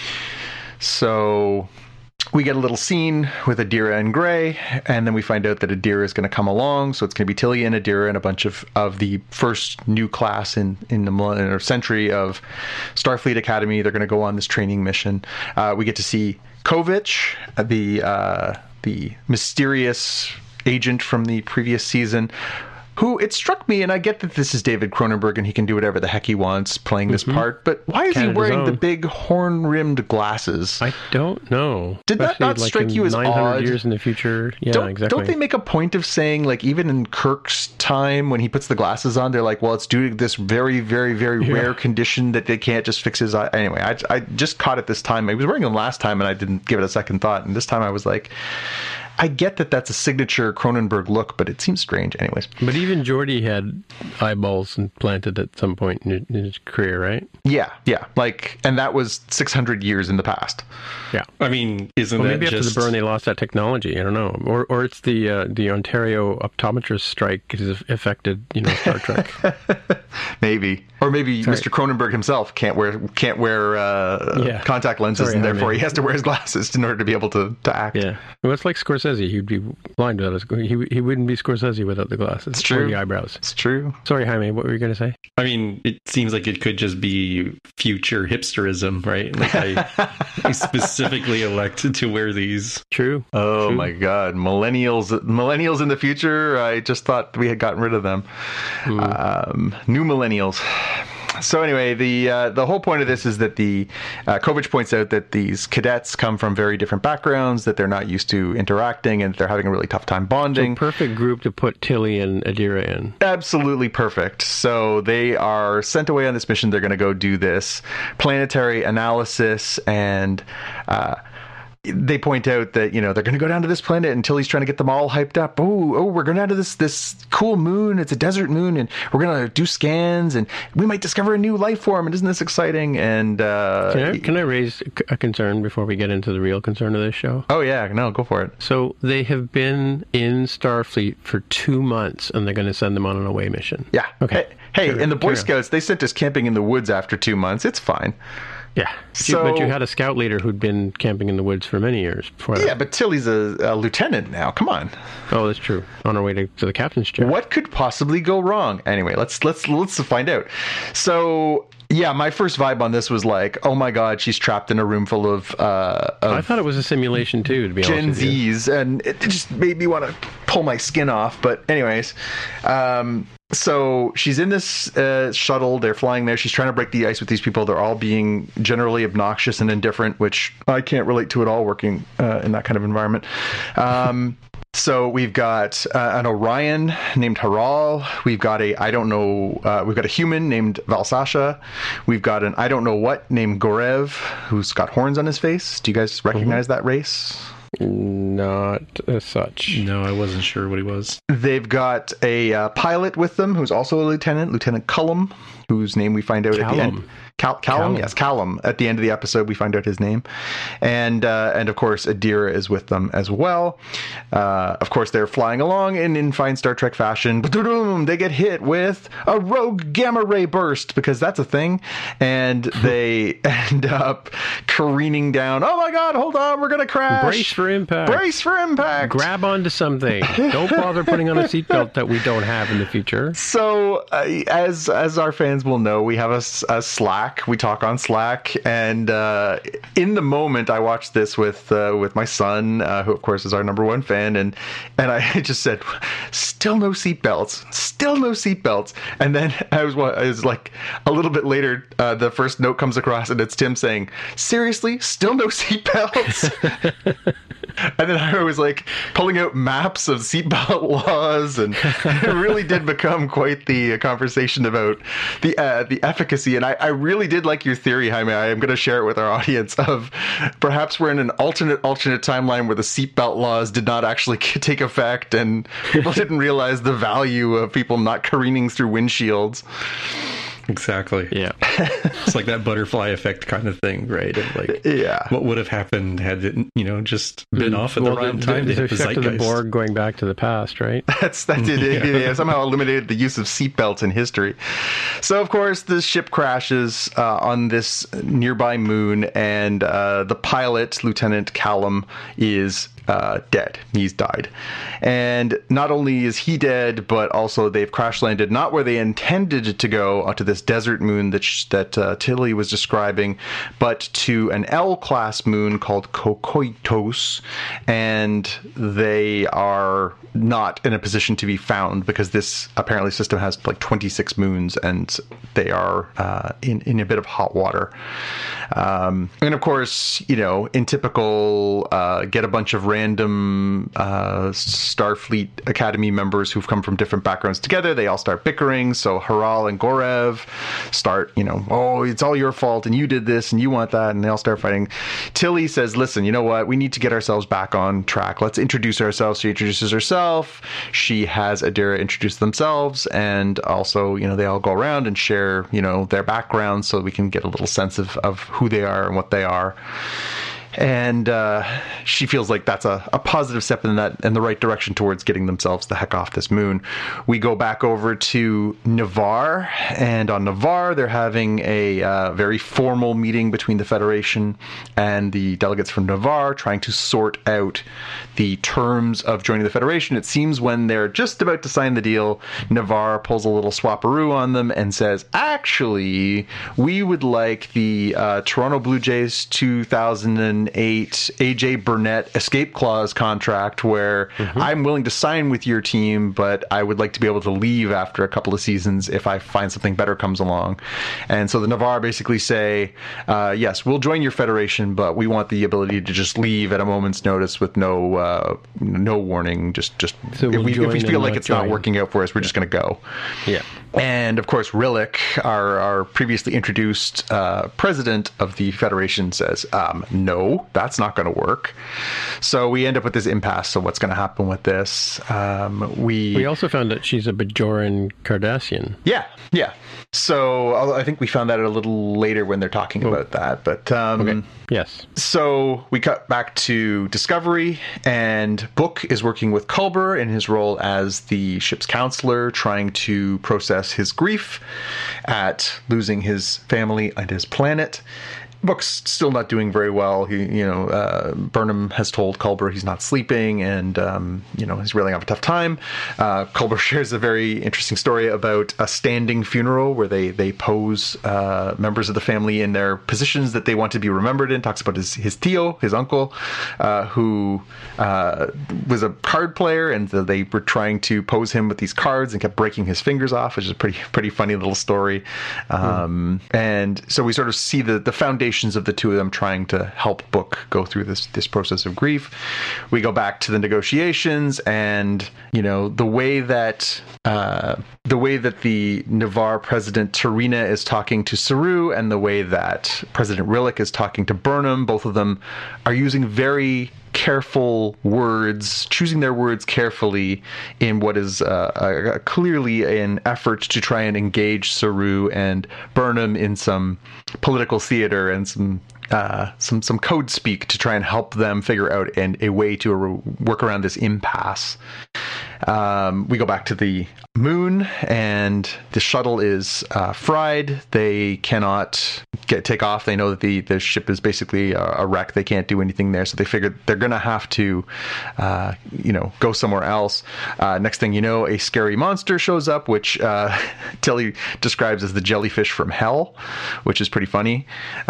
So we get a little scene with Adira and Gray, and then we find out that Adira is going to come along. So it's going to be Tilly and Adira and a bunch of the first new class in the century of Starfleet Academy. They're going to go on this training mission. We get to see Kovich, the mysterious agent from the previous season, who, it struck me, and I get that this is David Cronenberg and he can do whatever the heck he wants playing this part, but why is Canada's he wearing own. the big horn-rimmed glasses? I don't know. Did that Especially not strike you as 900 odd? years in the future? Yeah, Don't exactly. they make a point of saying, like, even in Kirk's time when he puts the glasses on, they're like, well, it's due to this very, very, very rare condition that they can't just fix his eye. Anyway, I just caught it this time. I was wearing them last time and I didn't give it a second thought, and this time I was like, I get that that's a signature Cronenberg look, but it seems strange anyways. But even Geordi had eyeballs implanted at some point in his career, right? Yeah. And that was 600 years in the past. Yeah. I mean, isn't Well, that maybe just... after the burn they lost that technology. I don't know, or it's the Ontario optometrist strike has affected Star Trek. Maybe, or maybe Sorry. Mr. Cronenberg himself can't wear contact lenses, Sorry, and therefore Jaime. he has to wear his glasses in order to be able to act. Yeah, well, it's like Scorsese. He'd be blind without his. He wouldn't be Scorsese without the glasses. It's true. Or the eyebrows. It's true. Sorry, Jaime. What were you going to say? I mean, it seems like it could just be future hipsterism, right? Like I specifically elected to wear these. True. Oh True. my God, millennials in the future. I just thought we had gotten rid of them. New millennials. So anyway, the whole point of this is that the Kovich points out that these cadets come from very different backgrounds, that they're not used to interacting, and they're having a really tough time bonding. So perfect group to put Tilly and Adira in. Absolutely perfect. So they are sent away on this mission. They're going to go do this planetary analysis, and they point out that, they're going to go down to this planet, and Tilly's trying to get them all hyped up. Oh, we're going down to this cool moon. It's a desert moon, and we're going to do scans, and we might discover a new life form, and isn't this exciting? And can I raise a concern before we get into the real concern of this show? Oh, yeah. No, go for it. So they have been in Starfleet for 2 months, and they're going to send them on an away mission. Yeah. Okay. Hey, in the Boy Scouts, they sent us camping in the woods after 2 months. It's fine. Yeah, but you had a scout leader who'd been camping in the woods for many years before that. Yeah, but Tilly's a lieutenant now. Come on. Oh, that's true. On her way to the captain's chair. What could possibly go wrong? Anyway, let's find out. So, yeah, my first vibe on this was like, oh my God, she's trapped in a room full of I thought it was a simulation too, to be honest with you. Gen Zs, and it just made me want to pull my skin off. But anyways, so she's in this shuttle. They're flying there. She's trying to break the ice with these people. They're all being generally obnoxious and indifferent, which I can't relate to at all working in that kind of environment. So we've got an Orion named Haral. We've got we've got a human named Valsasha. We've got an I don't know what named Gorev, who's got horns on his face. Do you guys recognize that race? Not as such. No, I wasn't sure what he was. They've got a pilot with them who's also a Lieutenant Cullum, whose name we find out at the end. Callum? Yes, Callum. At the end of the episode, we find out his name. And of course, Adira is with them as well. Of course, they're flying along in fine Star Trek fashion. They get hit with a rogue gamma ray burst, because that's a thing. And they end up careening down. Oh my God, hold on, we're going to crash. Brace for impact. Brace for impact. Grab onto something. Don't bother putting on a seatbelt that we don't have in the future. So, as our fans will know, we have a Slack. We talk on Slack, and in the moment, I watched this with my son, who of course is our number one fan, and I just said, "Still no seatbelts, still no seatbelts." And then I was like, a little bit later, the first note comes across, and it's Tim saying, "Seriously, still no seatbelts." And then I was like pulling out maps of seatbelt laws, and it really did become quite the conversation about the efficacy. And I really did like your theory, Jaime. I am going to share it with our audience of perhaps we're in an alternate timeline where the seatbelt laws did not actually take effect, and people didn't realize the value of people not careening through windshields. Exactly. Yeah. It's like that butterfly effect kind of thing, right? Of like, yeah. What would have happened had it, just been off at the wrong time to hit the effect of zeitgeist. the Borg going back to the past, right? That it somehow eliminated the use of seatbelts in history. So, of course, the ship crashes on this nearby moon, and the pilot, Lieutenant Callum, is dead. He's died. And not only is he dead, but also they've crash landed not where they intended to go, onto this desert moon that Tilly was describing, but to an L-class moon called Kokoitos, and they are not in a position to be found because this apparently system has like 26 moons, and they are in a bit of hot water. And of course, in typical get a bunch of random Starfleet Academy members who've come from different backgrounds together, they all start bickering. So Haral and Gorev start, oh, it's all your fault, and you did this, and you want that, and they all start fighting. Tilly says, listen, you know what? We need to get ourselves back on track. Let's introduce ourselves. She introduces herself. She has Adira introduce themselves, and also, they all go around and share, their backgrounds so we can get a little sense of who they are and what they are. And she feels like that's a positive step in the right direction towards getting themselves the heck off this moon. We go back over to Navarre, and on Navarre they're having a very formal meeting between the Federation and the delegates from Navarre, trying to sort out the terms of joining the Federation. It seems when they're just about to sign the deal, Navarre pulls a little swapperoo on them and says, actually, we would like the Toronto Blue Jays 2009 2008 AJ Burnett escape clause contract where I'm willing to sign with your team, but I would like to be able to leave after a couple of seasons if I find something better comes along. And so the Navarre basically say, yes, we'll join your federation, but we want the ability to just leave at a moment's notice with no warning. Just So if we feel like it's not join. working out for us, we're just going to go. Yeah. And of course, Rillick, our previously introduced president of the Federation, says, no, that's not going to work. So we end up with this impasse. So what's going to happen with this? We also found that she's a Bajoran Cardassian. Yeah. So I think we found that a little later when they're talking about that. But Okay. Yes. So we cut back to Discovery, and Book is working with Culber in his role as the ship's counselor, trying to process his grief at losing his family and his planet. Book's still not doing very well. Burnham has told Culber he's not sleeping, and he's really having a tough time. Culber shares a very interesting story about a standing funeral where they pose members of the family in their positions that they want to be remembered in. Talks about his Tio, his uncle, who was a card player, and they were trying to pose him with these cards and kept breaking his fingers off, which is a pretty funny little story. And so we sort of see the foundation of the two of them trying to help Book go through this process of grief. We go back to the negotiations, and the way that the Navarre president Tarina is talking to Saru, and the way that President Rillick is talking to Burnham, both of them are using very careful words, choosing their words carefully in what is clearly an effort to try and engage Saru and Burnham in some political theater and some code speak to try and help them figure out a way to work around this impasse. We go back to the moon, and the shuttle is fried. They cannot take off. They know that the ship is basically a wreck. They can't do anything there, so they figured they're going to have to go somewhere else. Next thing you know, a scary monster shows up, which Tilly describes as the jellyfish from hell, which is pretty funny.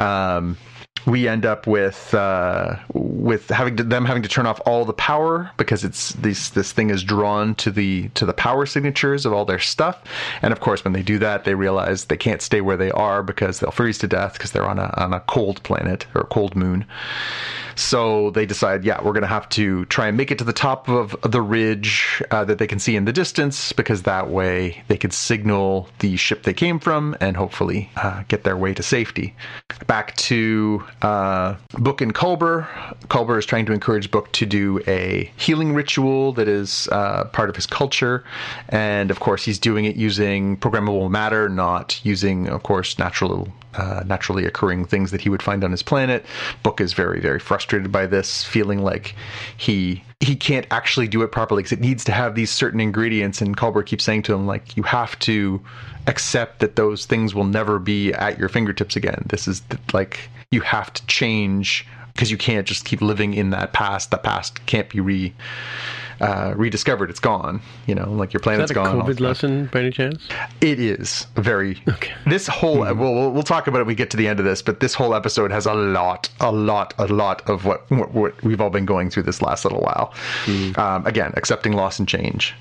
We end up with having to turn off all the power because this thing is drawn to the power signatures of all their stuff. And of course, when they do that, they realize they can't stay where they are because they'll freeze to death because they're on a cold planet or a cold moon. So they decide, we're going to have to try and make it to the top of the ridge that they can see in the distance, because that way they could signal the ship they came from and hopefully get their way to safety. Back to Book and Culber. Culber is trying to encourage Book to do a healing ritual that is part of his culture. And of course, he's doing it using programmable matter, not using, of course, naturally occurring things that he would find on his planet. Book is very, very frustrated by this, feeling like he can't actually do it properly because it needs to have these certain ingredients. And Culber keeps saying to him, like, you have to accept that those things will never be at your fingertips again. This is like, you have to change because you can't just keep living in that past. The past can't be rediscovered. It's gone. Like your planet's gone. Is that a COVID lesson by any chance? It is very. Okay. This whole we'll talk about it when we get to the end of this, but this whole episode has a lot of what we've all been going through this last little while. Again, accepting loss and change.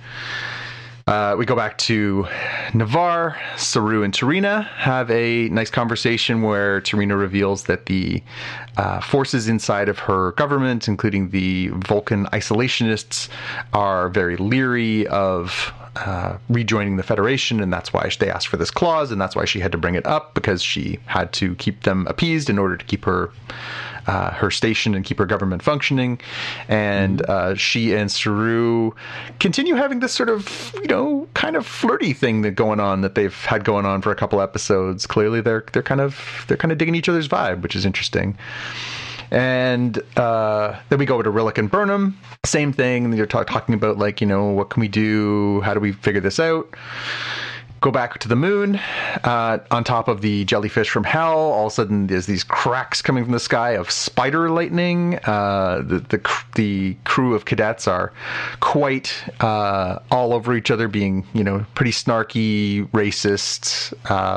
We go back to Navarre. Saru and Tarina have a nice conversation where Tarina reveals that the forces inside of her government, including the Vulcan isolationists, are very leery of rejoining the Federation, and that's why they asked for this clause, and that's why she had to bring it up, because she had to keep them appeased in order to keep her station and keep her government functioning. And she and Saru continue having this sort of, kind of flirty thing that they've had going on for a couple episodes. Clearly they're kind of digging each other's vibe, which is interesting. And then we go over to Rillick and Burnham. Same thing. They're talking about, like, what can we do? How do we figure this out? Go back to the moon. On top of the jellyfish from hell, all of a sudden there's these cracks coming from the sky of spider lightning. The crew of cadets are quite all over each other, being, pretty snarky, racist,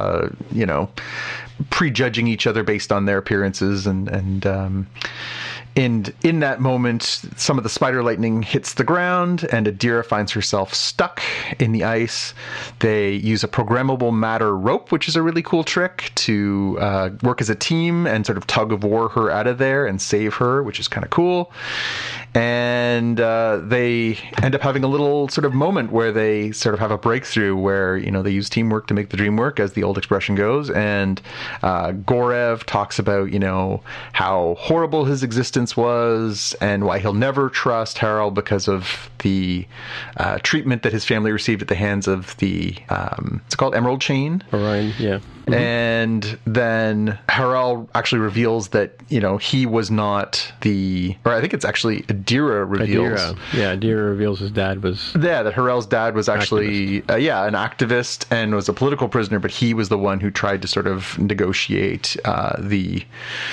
prejudging each other based on their appearances, and in that moment, some of the spider lightning hits the ground, and Adira finds herself stuck in the ice. They use a programmable matter rope, which is a really cool trick, to work as a team and sort of tug of war her out of there and save her, which is kind of cool. And they end up having a little sort of moment where they sort of have a breakthrough where, they use teamwork to make the dream work, as the old expression goes. And Gorev talks about, how horrible his existence was and why he'll never trust Harel because of the treatment that his family received at the hands of the, it's called Emerald Chain. Orion, yeah. Mm-hmm. And then Harel actually reveals that, he was not or I think it's actually Adira reveals. Adira reveals his dad was... Yeah, that Harel's dad was actually, an activist and was a political prisoner, but he was the one who tried to sort of negotiate the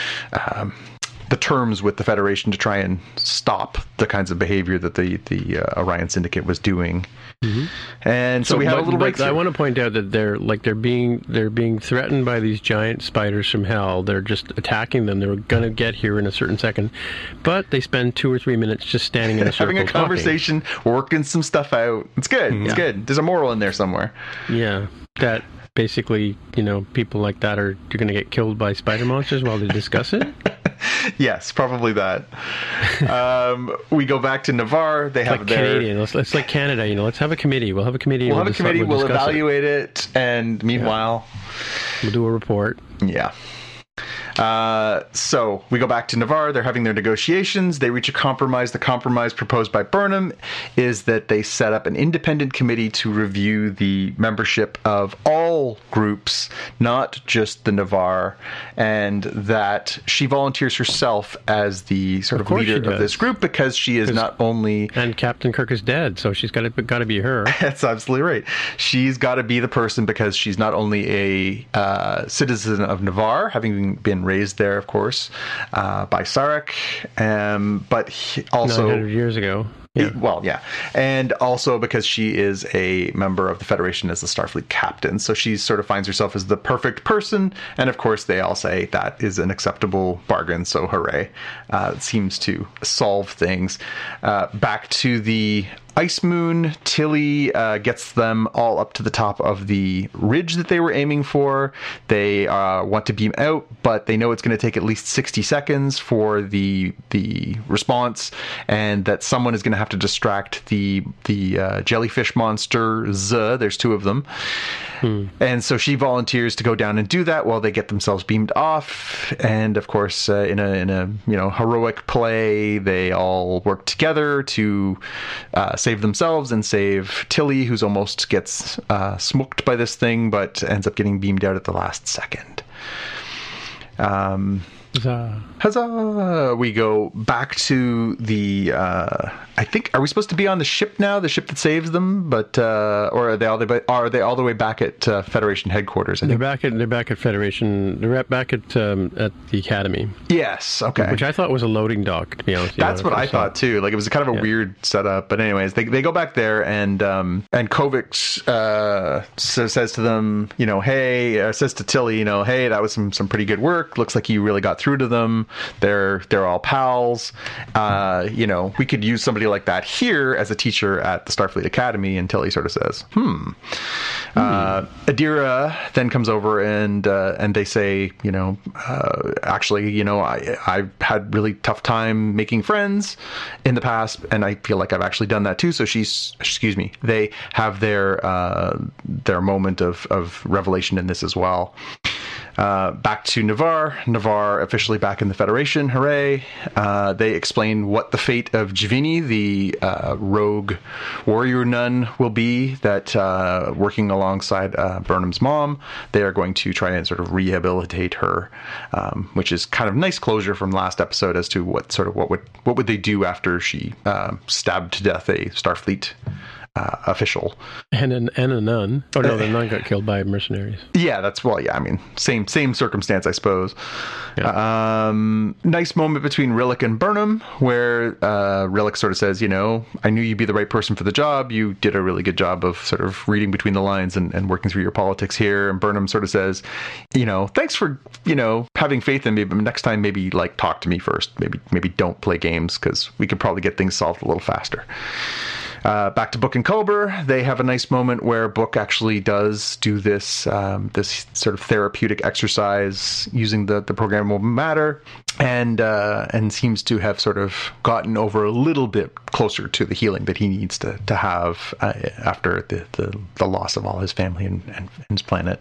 terms with the Federation to try and stop the kinds of behavior that the Orion Syndicate was doing. Mm-hmm. And so we have a little breakthrough. I want to point out that they're being threatened by these giant spiders from hell. They're just attacking them. They're going to get here in a certain second, but they spend 2 or 3 minutes just standing in a circle, having a conversation, working some stuff out. It's good. It's good. There's a moral in there somewhere. Yeah, that basically, people like that you're going to get killed by spider monsters while they discuss it. Yes, probably that. We go back to Navarre. They have Canadian. Let's like Canada. Let's have a committee. We'll have a committee. We'll have a committee. We'll evaluate it, and meanwhile, we'll do a report. Yeah. So we go back to Navarre. They're having their negotiations. They reach a compromise. The compromise proposed by Burnham is that they set up an independent committee to review the membership of all groups, not just the Navarre, and that she volunteers herself as the sort of leader of this group because she is not only... And Captain Kirk is dead, so she's got to be her. That's absolutely right. She's got to be the person because she's not only a citizen of Navarre, having been raised there, of course, by Sarek, but also 900 years ago. Yeah. And also because she is a member of the Federation as the Starfleet captain. So she sort of finds herself as the perfect person. And of course, they all say that is an acceptable bargain. So hooray. It seems to solve things. Back to the Ice Moon. Tilly gets them all up to the top of the ridge that they were aiming for. They want to beam out, but they know it's going to take at least 60 seconds for the response, and that someone is going to have to distract the jellyfish monsters. There's 2 of them. And so she volunteers to go down and do that while they get themselves beamed off. And of course, in a heroic play, they all work together to save themselves and save Tilly, who's almost gets smoked by this thing, but ends up getting beamed out at the last second. Huzzah! We go back to the. I think, are we supposed to be on the ship now? The ship that saves them, but or are they all the way back at Federation headquarters? They're back at Federation. They're back at the Academy. Yes. Okay. Which I thought was a loading dock. To be honest, that's what I thought too. Like it was kind of a weird setup. But anyways, they go back there, and Kovics says to them, says to Tilly, hey, that was some pretty good work. Looks like you really got through to them. They're all pals. We could use somebody like that here as a teacher at the Starfleet Academy. And Tilly sort of says, Adira then comes over and they say, actually, I've had really tough time making friends in the past, and I feel like I've actually done that too. So they have their moment of revelation in this as well. Back to Navarre. Navarre officially back in the Federation. Hooray. They explain what the fate of Javini, the rogue warrior nun, will be, that working alongside Burnham's mom, they are going to try and sort of rehabilitate her, which is kind of nice closure from last episode as to what would they do after she stabbed to death a Starfleet official. And a nun. Oh no, the nun got killed by mercenaries. Yeah, I mean, same circumstance, I suppose. Yeah. Nice moment between Rillick and Burnham, where Rillick sort of says, I knew you'd be the right person for the job. You did a really good job of sort of reading between the lines and working through your politics here. And Burnham sort of says, thanks for, having faith in me, but next time maybe talk to me first. Maybe don't play games, because we could probably get things solved a little faster. Back to Book and Culber, they have a nice moment where Book actually does do this this sort of therapeutic exercise using the programmable matter, and seems to have sort of gotten over a little bit closer to the healing that he needs to have after the loss of all his family and his planet.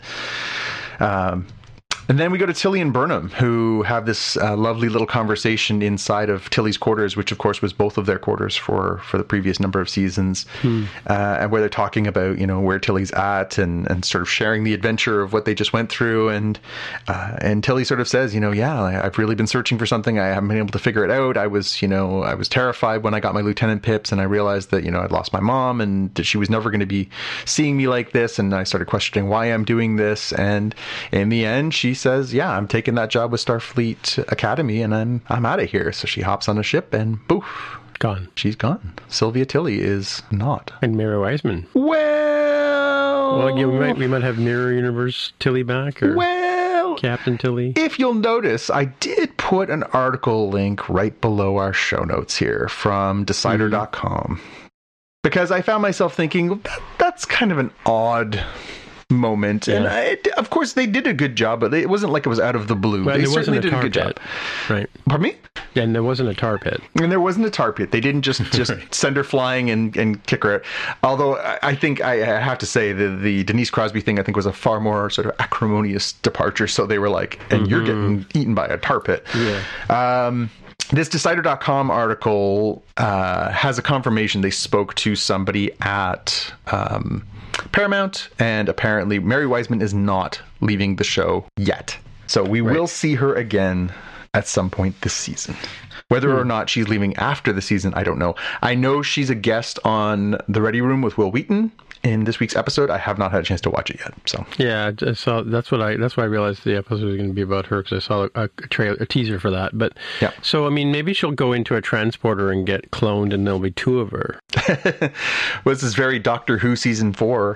And then we go to Tilly and Burnham, who have this lovely little conversation inside of Tilly's quarters, which, of course, was both of their quarters for the previous number of seasons, and where they're talking about, where Tilly's at and sort of sharing the adventure of what they just went through. And Tilly sort of says, I've really been searching for something. I haven't been able to figure it out. I was terrified when I got my lieutenant pips, and I realized that, I'd lost my mom and that she was never going to be seeing me like this. And I started questioning why I'm doing this. And in the end, she says, I'm taking that job with Starfleet Academy, and I'm out of here. So she hops on a ship and poof, gone. She's gone. Sylvia Tilly is not. And Mary Wiseman. Well, yeah, we might have Mirror Universe Tilly back, or Captain Tilly. If you'll notice, I did put an article link right below our show notes here from Decider.com, because I found myself thinking that's kind of an odd moment, and of course they did a good job, but it wasn't like it was out of the blue. Well, they certainly did a good job, right? Pardon me? Yeah, and there wasn't a tar pit. And there wasn't a tar pit. They didn't just send her flying and kick her out. Although I think I have to say the Denise Crosby thing, I think, was a far more sort of acrimonious departure. So they were like, and you're getting eaten by a tar pit. Yeah. This Decider.com article has a confirmation they spoke to somebody at Paramount, and apparently Mary Wiseman is not leaving the show yet. So we will see her again at some point this season. Whether or not she's leaving after the season, I don't know. I know she's a guest on The Ready Room with Will Wheaton in this week's episode. I have not had a chance to watch it yet. So yeah, I saw that's why I realized the episode was going to be about her, because I saw a teaser for that. But yeah, so I mean, maybe she'll go into a transporter and get cloned, and there'll be two of her. Well, this is very Doctor Who season 4.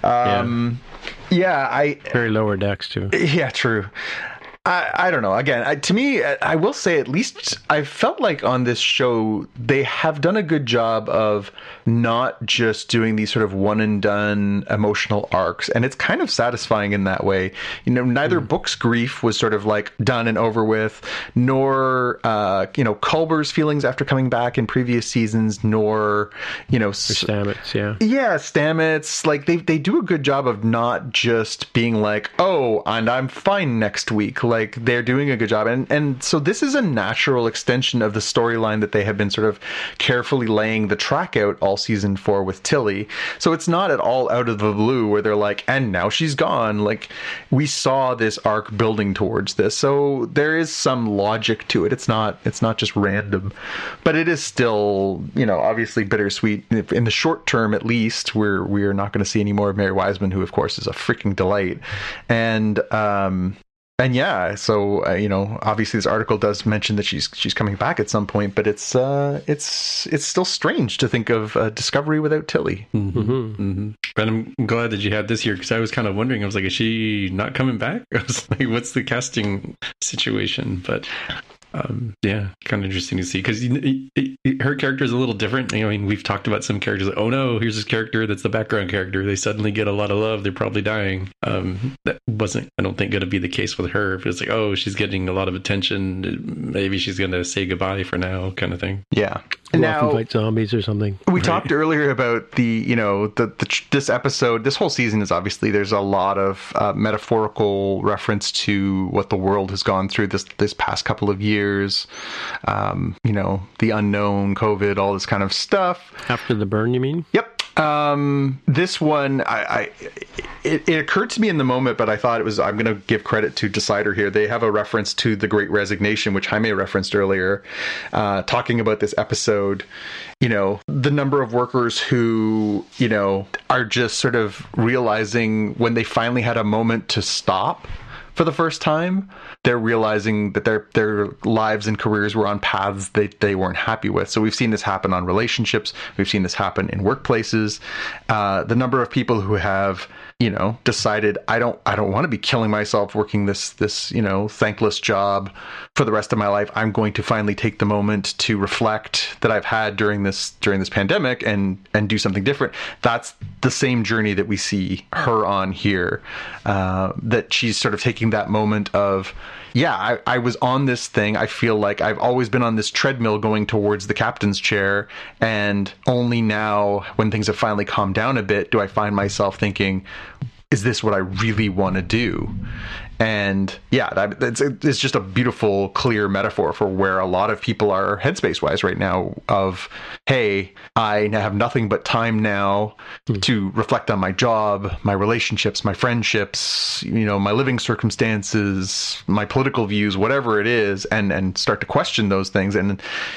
Very Lower Decks too. Yeah, true. I don't know. Again, to me, I will say, at least I felt like on this show, they have done a good job of not just doing these sort of one and done emotional arcs. And it's kind of satisfying in that way. Neither Book's grief was sort of like done and over with, nor, Culber's feelings after coming back in previous seasons, nor, Stamets, yeah. Yeah, Stamets. Like, they do a good job of not just being like, oh, and I'm fine next week. Like, they're doing a good job, and so this is a natural extension of the storyline that they have been sort of carefully laying the track out all season 4 with Tilly. So it's not at all out of the blue where they're like, and now she's gone. Like, we saw this arc building towards this, so there is some logic to it. It's not just random, but it is still, obviously bittersweet. In the short term, at least, we're not going to see any more of Mary Wiseman, who of course is a freaking delight, and yeah, so obviously this article does mention that she's coming back at some point, but it's still strange to think of Discovery without Tilly. But I'm glad that you had this here, because I was kind of wondering. I was like, is she not coming back? I was like, what's the casting situation? But yeah, kind of interesting to see, because her character is a little different. We've talked about some characters like, oh no, here's this character that's the background character. They suddenly get a lot of love. They're probably dying. That wasn't, I don't think, going to be the case with her. If it's like, oh, she's getting a lot of attention, maybe she's going to say goodbye for now, kind of thing. Yeah. Now, fight zombies or something. We talked earlier about this episode. This whole season is obviously, there's a lot of metaphorical reference to what the world has gone through this past couple of years. The unknown, COVID, all this kind of stuff. After the burn, you mean? Yep. This one, it occurred to me in the moment, but I thought I'm going to give credit to Decider here. They have a reference to The Great Resignation, which Jaime referenced earlier, talking about this episode. The number of workers who, are just sort of realizing when they finally had a moment to stop for the first time, they're realizing that their lives and careers were on paths they weren't happy with. So we've seen this happen on relationships. We've seen this happen in workplaces. The number of people who have, decided I don't want to be killing myself working this thankless job for the rest of my life. I'm going to finally take the moment to reflect that I've had during this pandemic and do something different. That's the same journey that we see her on here. That she's sort of taking that moment of, I was on this thing. I feel like I've always been on this treadmill going towards the captain's chair. And only now, when things have finally calmed down a bit, do I find myself thinking, is this what I really want to do? And it's just a beautiful, clear metaphor for where a lot of people are headspace-wise right now of, hey, I have nothing but time now to reflect on my job, my relationships, my friendships, my living circumstances, my political views, whatever it is, and start to question those things. And,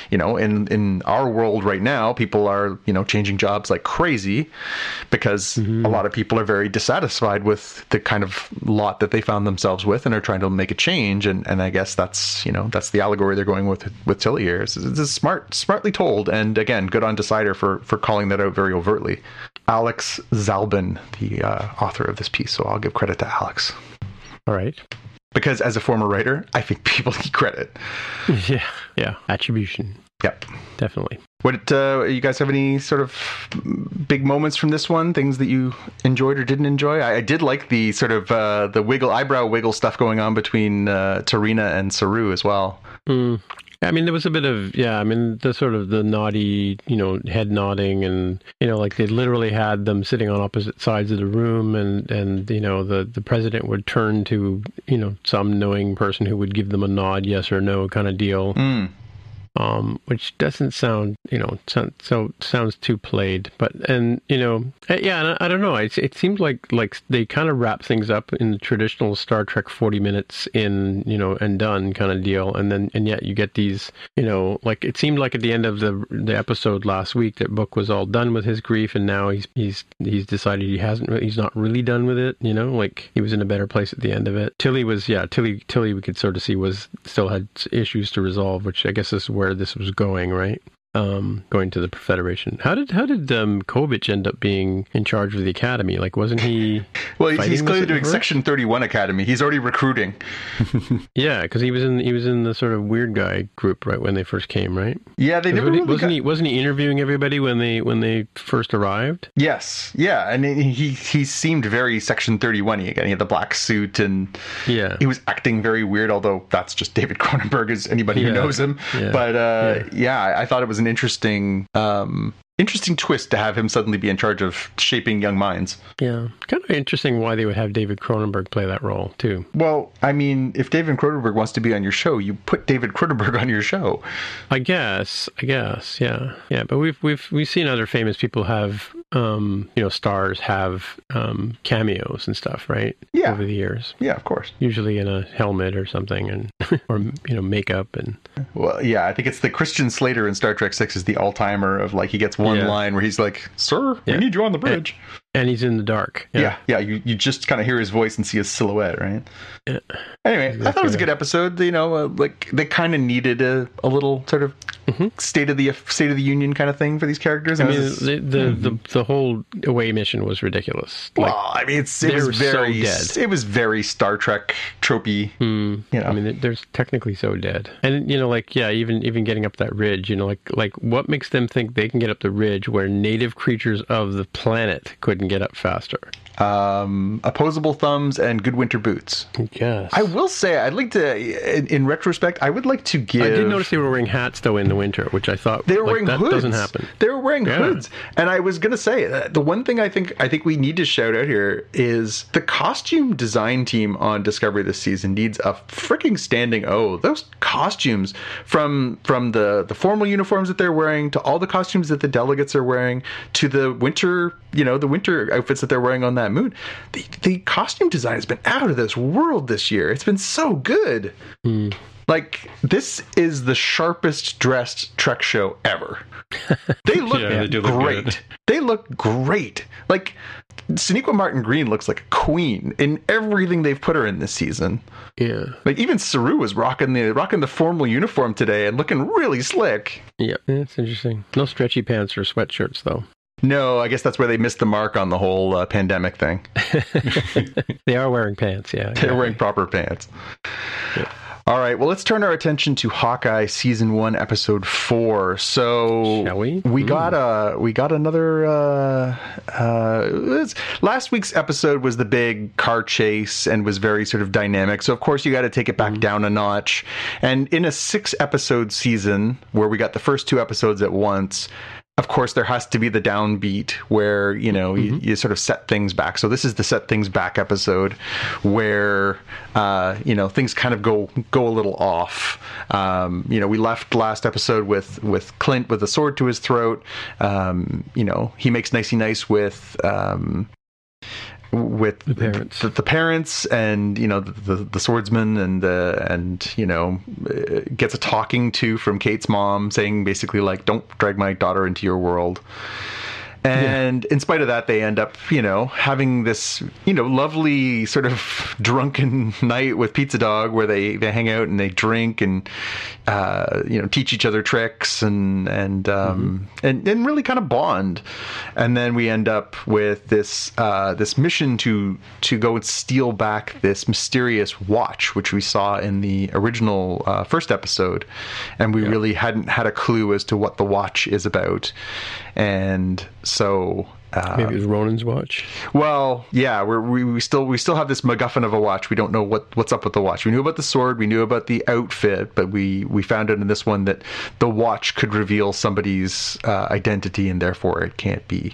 in our world right now, people are, changing jobs like crazy because a lot of people are very dissatisfied with the kind of lot that they found themselves with and are trying to make a change, and I guess that's the allegory they're going with Tilly here. It's smartly told, and again, good on Decider for calling that out very overtly. Alex Zalbin, the author of this piece, so I'll give credit to Alex. All right. Because as a former writer, I think people need credit. Yeah, attribution. Yep, definitely. What you guys have any sort of big moments from this one? Things that you enjoyed or didn't enjoy? I did like the sort of the eyebrow wiggle stuff going on between Tarina and Saru as well. I mean, there was a bit of, the sort of the naughty, head nodding, and, like they literally had them sitting on opposite sides of the room, and the president would turn to, some knowing person who would give them a nod, yes or no kind of deal. Which doesn't sound, sounds too played, and I don't know. It seems like they kind of wrap things up in the traditional Star Trek 40 minutes in, and done kind of deal, and yet you get these, like it seemed like at the end of the episode last week that Book was all done with his grief, and now he's decided he's not really done with it, like he was in a better place at the end of it. Tilly was, Tilly we could sort of see still had issues to resolve, which I guess is where this was going, right? Going to the Federation. How did Kovich end up being in charge of the Academy? Like, wasn't he? Well, he's clearly doing Section 31 Academy. He's already recruiting. Yeah, because he was in the sort of weird guy group right when they first came, right? Yeah, they never really wasn't he interviewing everybody when they first arrived? Yes, yeah, and he seemed very Section 31-y again. He had the black suit, and he was acting very weird. Although that's just David Cronenberg, as anybody who knows him. Yeah. But I thought it was an interesting twist to have him suddenly be in charge of shaping young minds. Yeah. Kind of interesting why they would have David Cronenberg play that role, too. Well, I mean, if David Cronenberg wants to be on your show, you put David Cronenberg on your show. I guess, yeah. Yeah, but we've seen other famous people have, stars have cameos and stuff, right? Yeah. Over the years. Yeah, of course. Usually in a helmet or something, and or, makeup. And well, yeah, I think it's the Christian Slater in Star Trek 6 is the all-timer of, like, he gets one line where he's like, "Sir, we need you on the bridge." And he's in the dark. Yeah. You just kind of hear his voice and see his silhouette, right? Yeah. Anyway, exactly. I thought it was a good episode. Like they kind of needed a little sort of state of the union kind of thing for these characters. I mean, the whole away mission was ridiculous. Well, I mean, it was very Star Trek tropey. I mean, they're technically so dead. And even getting up that ridge, like what makes them think they can get up the ridge where native creatures of the planet couldn't get up faster? Opposable thumbs and good winter boots. Yes. I will say, I'd like to, in retrospect, I would like to give... I did notice they were wearing hats, though, in the winter, which I thought they were wearing that hoods. Doesn't happen. They were wearing hoods. And I was going to say, the one thing I think we need to shout out here is the costume design team on Discovery this season needs a freaking standing O. Those costumes, from the formal uniforms that they're wearing, to all the costumes that the delegates are wearing, to the winter outfits that they're wearing on that moon. The costume design has been out of this world this year. It's been so good. Like, this is the sharpest dressed Trek show ever. They look they do look great. good. They look great. Like, Sonequa Martin Green looks like a queen in everything they've put her in this season. Yeah. Like, even Saru was rocking the formal uniform today and looking really slick. Yeah, that's interesting. No stretchy pants or sweatshirts, though. No, I guess that's where they missed the mark on the whole pandemic thing. They are wearing pants, yeah. They're wearing proper pants. Yeah. All right, well, let's turn our attention to Hawkeye Season 1, Episode 4. So, shall we? We got another... last week's episode was the big car chase and was very sort of dynamic. So, of course, you got to take it back down a notch. And in a 6-episode season, where we got the first 2 episodes at once... Of course, there has to be the downbeat where, you know, you sort of set things back. So this is the set things back episode where, you know, things kind of go a little off. You know, we left last episode with Clint with a sword to his throat. You know, he makes nicey nice with the parents and, you know, the swordsman and you know, gets a talking to from Kate's mom saying basically like, don't drag my daughter into your world. And in spite of that, they end up, you know, having this, you know, lovely sort of drunken night with Pizza Dog where they hang out and they drink and, you know, teach each other tricks and really kind of bond. And then we end up with this mission to go and steal back this mysterious watch, which we saw in the original first episode. And we really hadn't had a clue as to what the watch is about. And so maybe it was Ronan's watch. Well, yeah, we still have this MacGuffin of a watch. We don't know what's up with the watch. We knew about the sword, we knew about the outfit, but we found out in this one that the watch could reveal somebody's identity, and therefore it can't be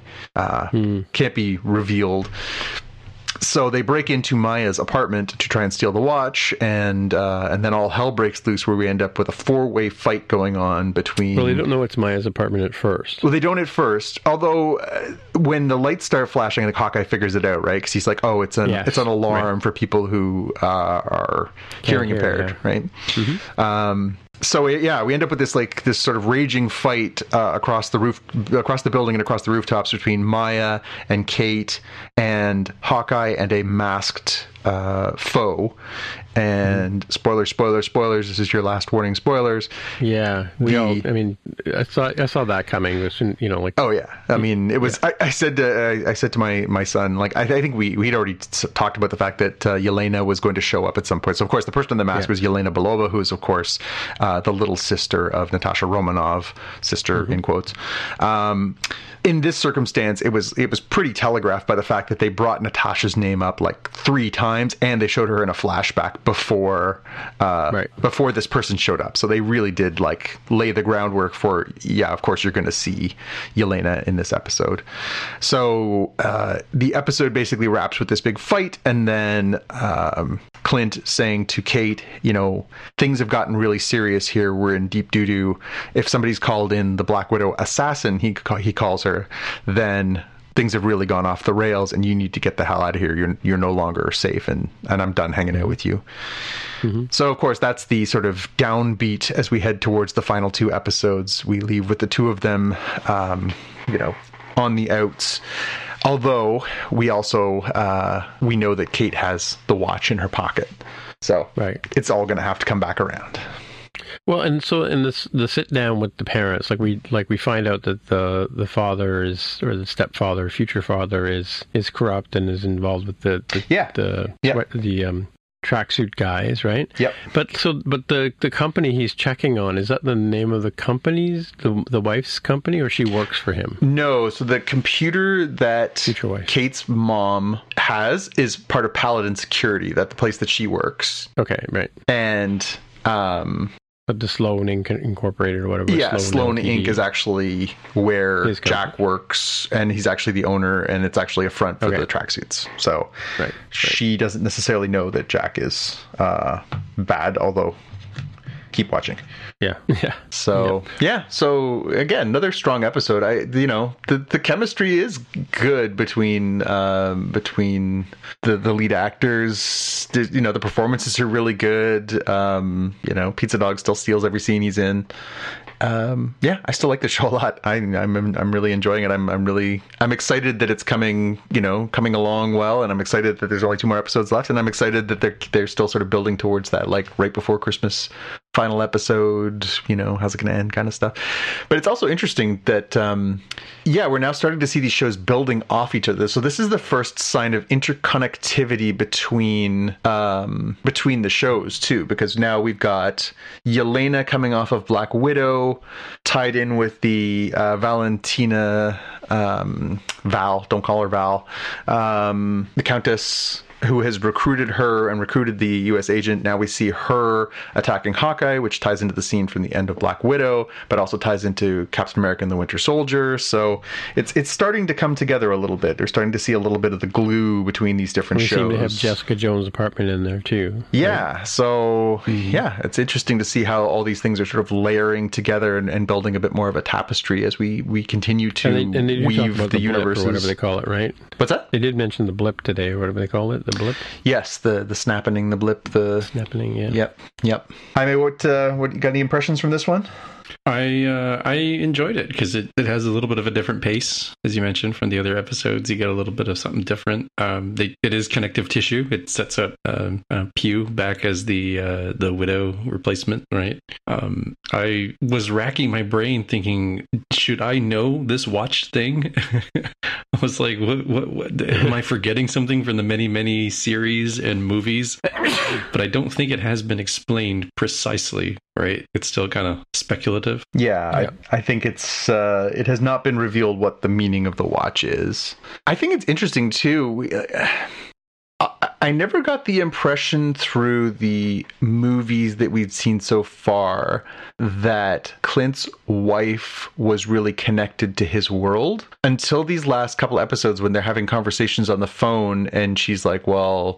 revealed. So they break into Maya's apartment to try and steal the watch, and then all hell breaks loose, where we end up with a 4-way fight going on between... Well, they don't know it's Maya's apartment at first. Well, they don't at first, although when the lights start flashing, the Hawkeye figures it out, right? Because he's like, oh, it's an alarm for people who are hearing impaired, right? Mm-hmm. So yeah, we end up with this sort of raging fight across the building and across the rooftops between Maya and Kate and Hawkeye and a masked foe. And spoilers, this is your last warning, spoilers. Yeah, I saw that coming. It was, you know, like, oh yeah, I mean, it was. I said to my son, like, I think we'd already talked about the fact that Yelena was going to show up at some point. So of course, the person in the mask was Yelena Belova, who is of course the little sister of Natasha Romanoff, sister in quotes. In this circumstance, it was pretty telegraphed by the fact that they brought Natasha's name up like 3 times, and they showed her in a flashback before this person showed up. So they really did like lay the groundwork for, of course you're going to see Yelena in this episode. So the episode basically wraps with this big fight, and then Clint saying to Kate, you know, things have gotten really serious here. We're in deep doo-doo. If somebody's called in the Black Widow assassin, he calls her, then things have really gone off the rails, and you need to get the hell out of here. You're no longer safe, and I'm done hanging out with you. Mm-hmm. So, of course, that's the sort of downbeat as we head towards the final 2 episodes. We leave with the 2 of them, you know, on the outs. Although we also we know that Kate has the watch in her pocket, so it's all going to have to come back around. Well, and so in the sit down with the parents, we find out that the father is, or the stepfather, future father is corrupt and is involved with the tracksuit guys, right? Yep. But the company he's checking on, is that the name of the company's the wife's company, or she works for him? No. So the computer that Kate's mom has is part of Paladin Security, that the place that she works. Okay, right. And but the Sloan Inc. Incorporated or whatever. Yeah, Sloan Inc. is actually where Jack works, and he's actually the owner, and it's actually a front for the tracksuits. So she doesn't necessarily know that Jack is bad, although keep watching. Yeah. So so again, another strong episode. The chemistry is good between the lead actors. The performances are really good. Pizza Dog still steals every scene he's in. I still like the show a lot. I'm really enjoying it. I'm excited that it's coming along well, and I'm excited that there's only 2 more episodes left, and I'm excited that they're still sort of building towards that, like, right before Christmas final episode, how's it going to end kind of stuff. But it's also interesting that we're now starting to see these shows building off each other. So this is the first sign of interconnectivity between the shows too, because now we've got Yelena coming off of Black Widow, tied in with the Valentina Val, don't call her Val, the Countess, who has recruited her and recruited the U.S. agent. Now we see her attacking Hawkeye, which ties into the scene from the end of Black Widow, but also ties into Captain America and the Winter Soldier. So it's starting to come together a little bit. They're starting to see a little bit of the glue between these different shows. We seem to have Jessica Jones' apartment in there too. Yeah. Right? So it's interesting to see how all these things are sort of layering together and building a bit more of a tapestry as we continue to weave the universes. Or whatever they call it, right? What's that? They did mention the blip today, or whatever they call it. The blip? Yes, the snapping, the blip, the snapping, yeah. Yep. Jaime, what you got any impressions from this one? I enjoyed it because it has a little bit of a different pace, as you mentioned, from the other episodes. You get a little bit of something different. It is connective tissue. It sets up Pew back as the Widow replacement, right? I was racking my brain thinking, should I know this watch thing? I was like, what am I forgetting something from the many series and movies? But I don't think it has been explained precisely, right? It's still kind of speculative. Yeah. I think it has not been revealed what the meaning of the watch is. I think it's interesting too. I never got the impression through the movies that we've seen so far that Clint's wife was really connected to his world until these last couple episodes when they're having conversations on the phone and she's like, well,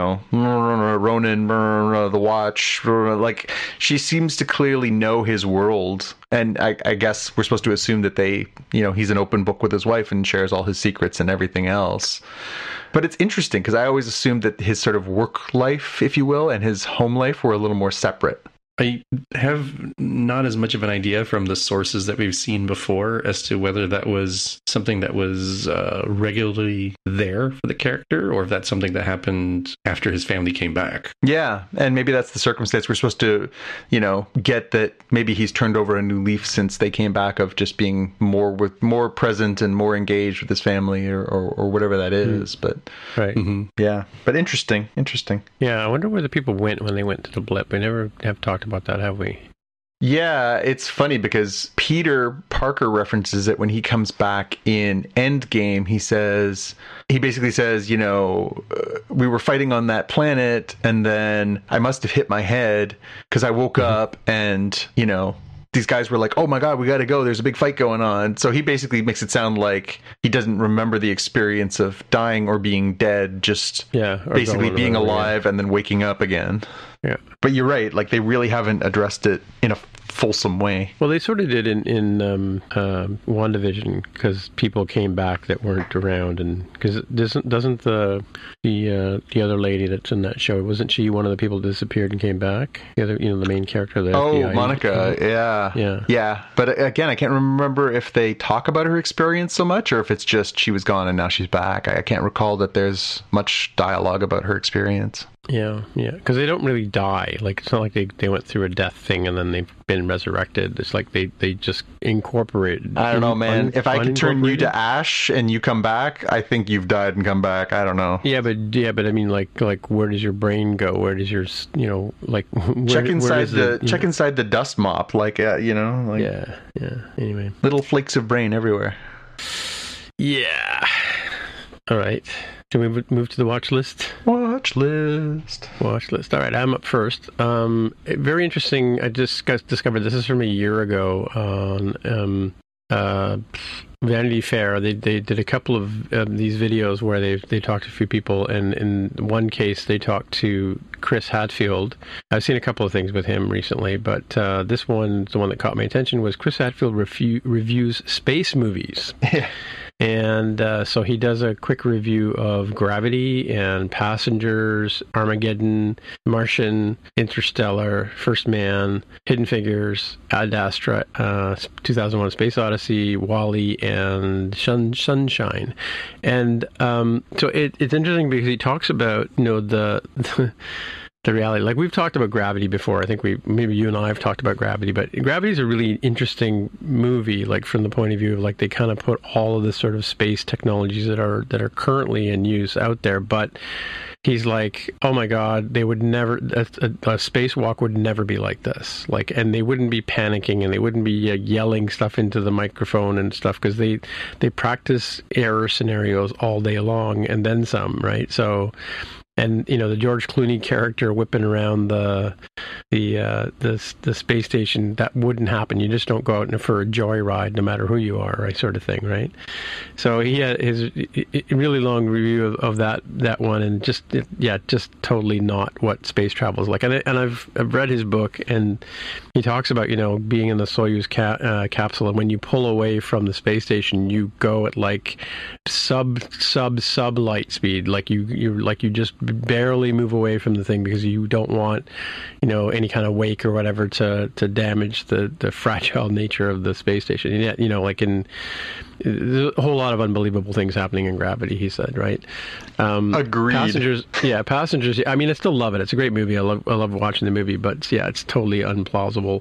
Ronan, the watch, like she seems to clearly know his world. And I guess we're supposed to assume that he's an open book with his wife and shares all his secrets and everything else. But it's interesting because I always assumed that his sort of work life, if you will, and his home life were a little more separate. I have not as much of an idea from the sources that we've seen before as to whether that was something that was regularly there for the character or if that's something that happened after his family came back. Yeah, and maybe that's the circumstance. We're supposed to, get that maybe he's turned over a new leaf since they came back of just being more present and more engaged with his family or whatever that is. But right. Yeah, but interesting. Yeah, I wonder where the people went when they went to the blip. We never have talked about that, have we? Yeah, it's funny because Peter Parker references it when he comes back in Endgame. He basically says, we were fighting on that planet and then I must have hit my head because I woke up and, these guys were like, oh my God, we got to go. There's a big fight going on. So he basically makes it sound like he doesn't remember the experience of dying or being dead, just basically being alive and then waking up again. Yeah. But you're right. Like they really haven't addressed it in a fulsome way. Well, they sort of did in WandaVision because people came back that weren't around, and because doesn't the other lady that's in that show, wasn't she one of the people that disappeared and came back? The other, the main character. The FBI Monica. Yeah. But again, I can't remember if they talk about her experience so much, or if it's just she was gone and now she's back. I can't recall that there's much dialogue about her experience. Yeah, because they don't really die. Like it's not like they went through a death thing and then they've been resurrected. It's like they just incorporated. I don't know, man. If I could turn you to ash and you come back, I think you've died and come back. I don't know. Yeah, but I mean, like where does your brain go? Where does your check inside the dust mop? Yeah. Anyway, little flakes of brain everywhere. Yeah. All right. Can we move to the watch list? Watch list. All right, I'm up first. Very interesting. I just discovered this is from a year ago on Vanity Fair, they did a couple of these videos where they talked to a few people, and in one case they talked to Chris Hadfield. I've seen a couple of things with him recently, but this one, the one that caught my attention, was Chris Hadfield reviews space movies. And so he does a quick review of Gravity and Passengers, Armageddon, Martian, Interstellar, First Man, Hidden Figures, Ad Astra, 2001: Space Odyssey, WALL-E, and Sunshine. And so it's interesting because he talks about, you know, the reality. Like, we've talked about Gravity before. I think maybe you and I have talked about Gravity, but Gravity is a really interesting movie, like from the point of view of, like, they kind of put all of the sort of space technologies that are currently in use out there. But he's like, oh my God, they would never, a spacewalk would never be like this. Like, and they wouldn't be panicking, and they wouldn't be yelling stuff into the microphone and stuff, because they practice error scenarios all day long and then some, right? So, and, you know, the George Clooney character whipping around the space station, that wouldn't happen. You just don't go out for a joyride, no matter who you are, right, sort of thing, right? So he had his really long review of that one, and just totally not what space travel is like. And I've read his book, and he talks about, you know, being in the Soyuz capsule, and when you pull away from the space station, you go at like sub light speed, like you just barely move away from the thing, because you don't want, you know, any kind of wake or whatever to damage the fragile nature of the space station. And yet, you know, like there's a whole lot of unbelievable things happening in Gravity, he said, right? Agreed. Passengers. I mean, I still love it. It's a great movie. I love watching the movie, but yeah, it's totally unplausible.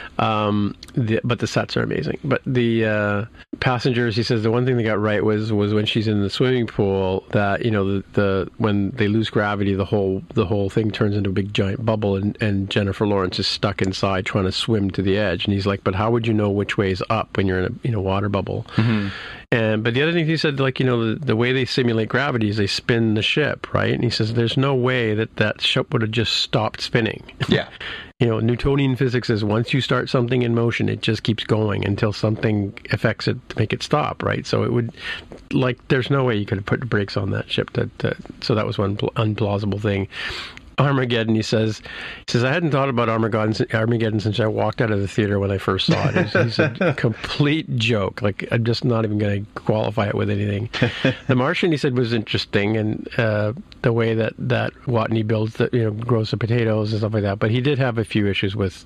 But the sets are amazing. But the Passengers, he says the one thing they got right was when she's in the swimming pool, that, you know, the when they lose gravity, the whole thing turns into a big giant bubble, and Jennifer Lawrence is stuck inside trying to swim to the edge. And he's like, but how would you know which way is up when you're in a water bubble? Mm-hmm. But the other thing he said, like, you know, the way they simulate gravity is they spin the ship, right? And he says there's no way that ship would have just stopped spinning. Yeah. You know, Newtonian physics is once you start something in motion, it just keeps going until something affects it to make it stop, right? So it would, like, there's no way you could have put brakes on that ship. So that was one unplausible thing. Armageddon, he says, I hadn't thought about Armageddon since I walked out of the theater when I first saw it. He's a complete joke. Like, I'm just not even going to qualify it with anything. The Martian, he said, was interesting, and the way that Watney builds, grows the potatoes and stuff like that. But he did have a few issues with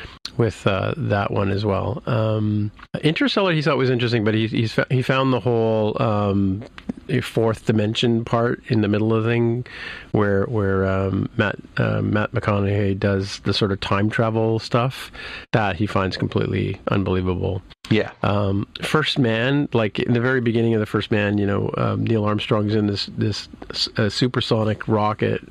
that one as well. Interstellar, he thought was interesting, but he found the whole fourth dimension part in the middle of the thing, where Matt McConaughey does the sort of time travel stuff, that he finds completely unbelievable. Yeah. First Man, like in the very beginning of the First Man, Neil Armstrong's in this supersonic rocket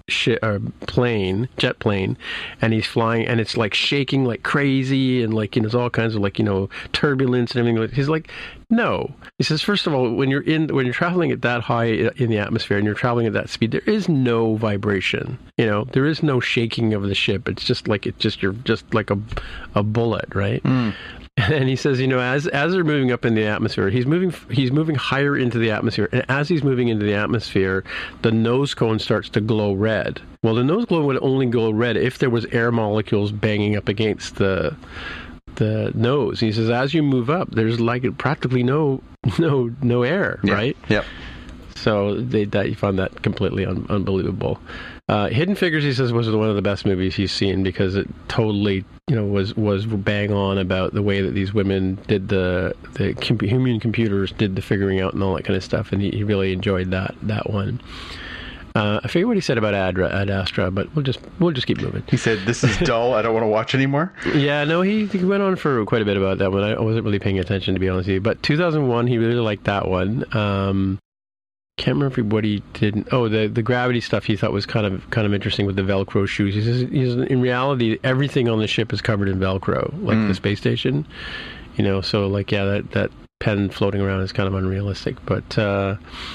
jet plane, and he's flying, and it's like shaking like crazy, and like, there's all kinds of turbulence and everything. He's like, no. He says, first of all, when you're traveling at that high in the atmosphere and you're traveling at that speed, there is no vibration. There is no shaking of the ship. It's just like you're just like a bullet, right? Mm. And he says, as they're moving up in the atmosphere, he's moving higher into the atmosphere, and as he's moving into the atmosphere, the nose cone starts to glow red. Well, the nose cone would only glow red if there was air molecules banging up against the nose. He says, as you move up, there's like practically no air, yeah. Right? Yep. So he found that completely unbelievable. Hidden Figures, he says, was one of the best movies he's seen, because it totally, was bang on about the way that these women did the human computers did the figuring out and all that kind of stuff, and he really enjoyed that one. I forget what he said about Ad Astra, but we'll just keep moving. He said, "This is dull. I don't want to watch anymore." Yeah, no, he went on for quite a bit about that one. I wasn't really paying attention, to be honest with you. But 2001, he really liked that one. Can't remember what he did. Oh, the gravity stuff he thought was kind of interesting with the Velcro shoes. He says, in reality, everything on the ship is covered in Velcro, like the space station. So like, yeah, that pen floating around is kind of unrealistic. But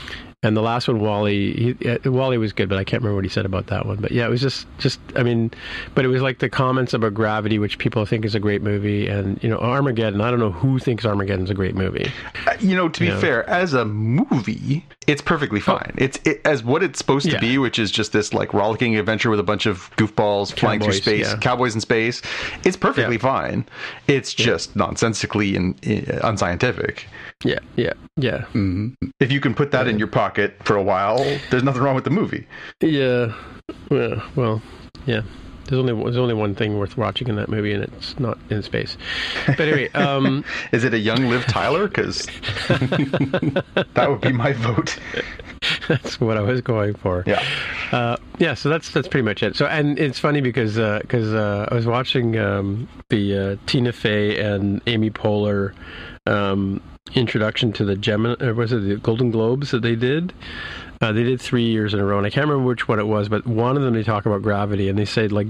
And the last one, Wall-E, Wall-E was good, but I can't remember what he said about that one. But yeah, it was just I mean, but it was like the comments about Gravity, which people think is a great movie, and Armageddon. I don't know who thinks Armageddon's a great movie. To be fair, as a movie, it's perfectly fine. It's as what it's supposed to be, which is just this like rollicking adventure with a bunch of goofballs flying through space, cowboys in space. It's perfectly fine. It's just nonsensically and unscientific. Yeah. Mm-hmm. If you can put that in your pocket for a while, there's nothing wrong with the movie. Yeah. Well, yeah. There's only one thing worth watching in that movie, and it's not in space. But anyway, is it a young Liv Tyler? Because that would be my vote. That's what I was going for. Yeah. So that's pretty much it. So, and it's funny because I was watching the Tina Fey and Amy Poehler introduction to the the Golden Globes that they did. They did 3 years in a row, and I can't remember which one it was, but one of them they talk about Gravity, and they said like